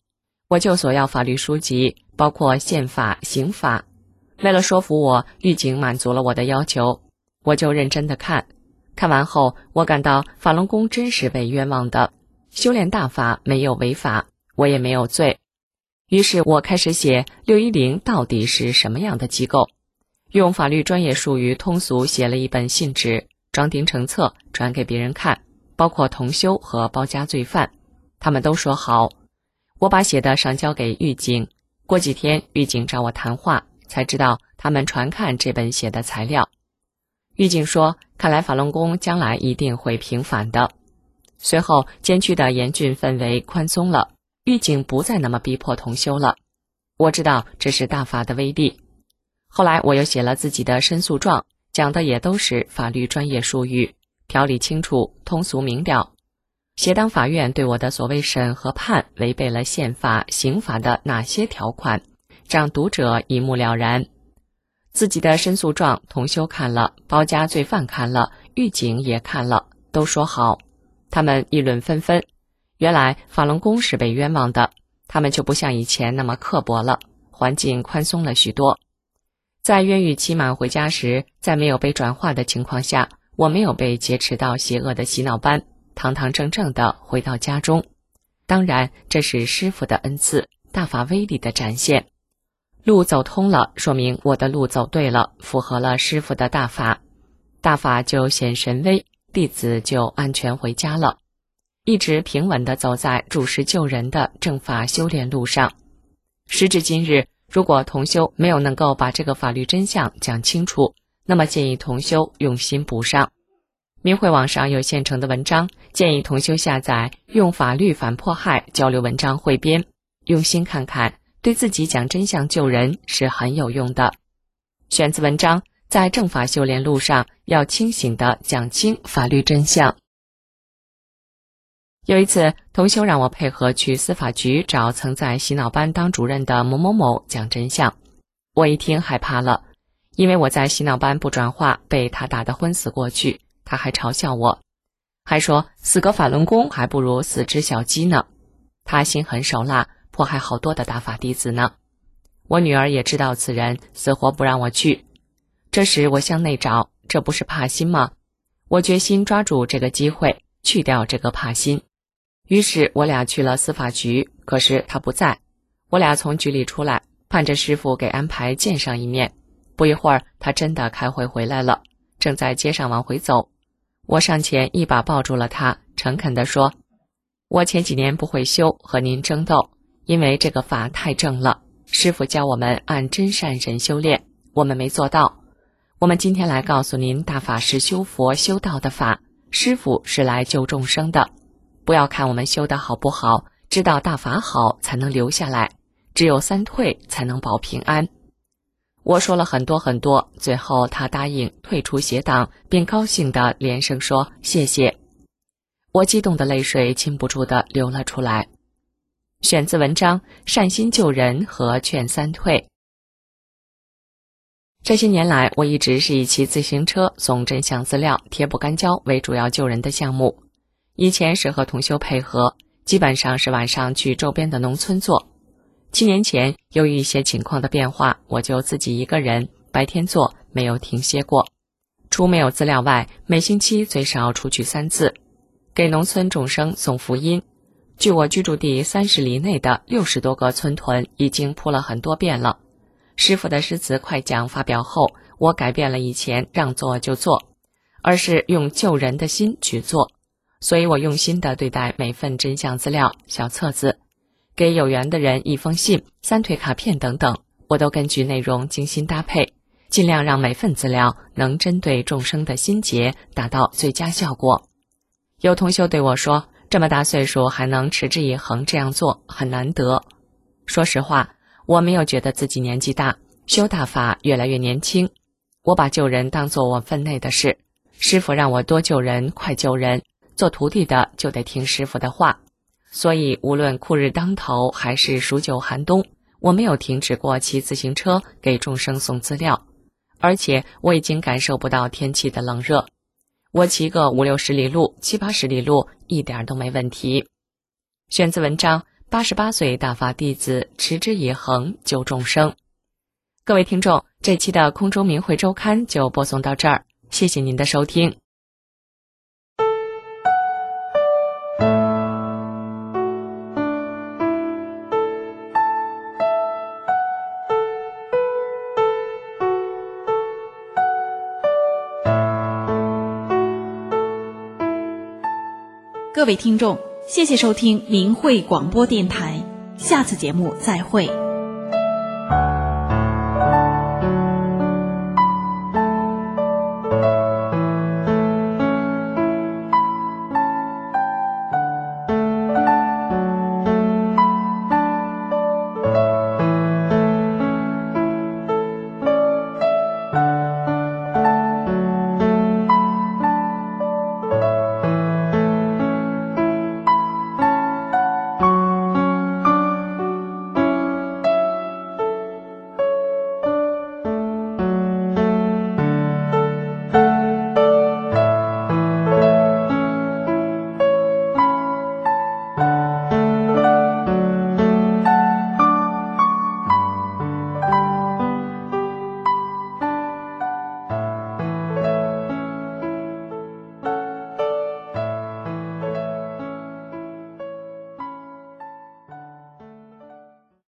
我就索要法律书籍，包括宪法、刑法。为了说服我，狱警满足了我的要求，我就认真地看。看完后，我感到法轮功真是被冤枉的，修炼大法没有违法，我也没有罪。于是我开始写610到底是什么样的机构，用法律专业术语通俗写了一本信纸，装订成册转给别人看，包括同修和包家罪犯，他们都说好。我把写的上交给狱警，过几天狱警找我谈话，才知道他们传看这本写的材料。狱警说，看来法轮功将来一定会平反的。随后监区的严峻氛围宽松了，狱警不再那么逼迫同修了。我知道这是大法的威力。后来我又写了自己的申诉状，讲的也都是法律专业术语，条理清楚，通俗明了。写当法院对我的所谓审和判违背了宪法、刑法的哪些条款，让读者一目了然。自己的申诉状同修看了，包家罪犯看了，狱警也看了，都说好。他们议论纷纷，原来法轮功是被冤枉的，他们就不像以前那么刻薄了，环境宽松了许多。在冤狱期满回家时，在没有被转化的情况下，我没有被劫持到邪恶的洗脑班，堂堂正正地回到家中。当然，这是师父的恩赐，大法威力的展现。路走通了，说明我的路走对了，符合了师父的大法。大法就显神威，弟子就安全回家了，一直平稳地走在助世救人的正法修炼路上。时至今日，如果同修没有能够把这个法律真相讲清楚，那么建议同修用心补上。明慧网上有现成的文章，建议同修下载用法律反迫害交流文章汇编，用心看看，对自己讲真相救人是很有用的。选自文章，在正法修炼路上要清醒地讲清法律真相。有一次，同修让我配合去司法局找曾在洗脑班当主任的某某某讲真相。我一听害怕了，因为我在洗脑班不转化，被他打得昏死过去，他还嘲笑我，还说死个法轮功还不如死只小鸡呢。他心狠手辣，迫害好多的大法弟子呢。我女儿也知道此人，死活不让我去。这时我向内找，这不是怕心吗？我决心抓住这个机会，去掉这个怕心。于是我俩去了司法局，可是他不在。我俩从局里出来，盼着师父给安排见上一面。不一会儿，他真的开会回来了，正在街上往回走。我上前一把抱住了他，诚恳地说，我前几年不会修，和您争斗，因为这个法太正了，师父教我们按真善忍修炼，我们没做到。我们今天来告诉您，大法是修佛修道的法，师父是来救众生的。不要看我们修得好不好，知道大法好才能留下来，只有三退才能保平安。我说了很多很多，最后他答应退出邪党，并高兴地连声说谢谢。我激动的泪水禁不住地流了出来。选自文章《善心救人和劝三退》。这些年来，我一直是以骑自行车送真相资料、贴不干胶为主要救人的项目。以前是和同修配合，基本上是晚上去周边的农村做。7年前，由于一些情况的变化，我就自己一个人白天做，没有停歇过。除没有资料外，每星期最少出去3次，给农村众生送福音。距我居住地30里内的60多个村屯已经铺了很多遍了。师父的诗词快讲发表后，我改变了以前让做就做，而是用救人的心去做。所以我用心地对待每份真相资料、小册子，给有缘的人1封信、3退卡片等等，我都根据内容精心搭配，尽量让每份资料能针对众生的心结，达到最佳效果。有同修对我说，这么大岁数还能持之以恒这样做，很难得。说实话，我没有觉得自己年纪大，修大法越来越年轻。我把救人当作我分内的事，师父让我多救人，快救人，做徒弟的就得听师父的话。所以无论酷日当头还是数9寒冬，我没有停止过骑自行车给众生送资料，而且我已经感受不到天气的冷热。我骑个50-60里路、70-80里路一点都没问题。选自文章《 88岁大法弟子持之以恒救众生。各位听众，这期的空中明慧周刊就播送到这儿，谢谢您的收听。 各位听众，谢谢收听明慧广播电台，下次节目再会。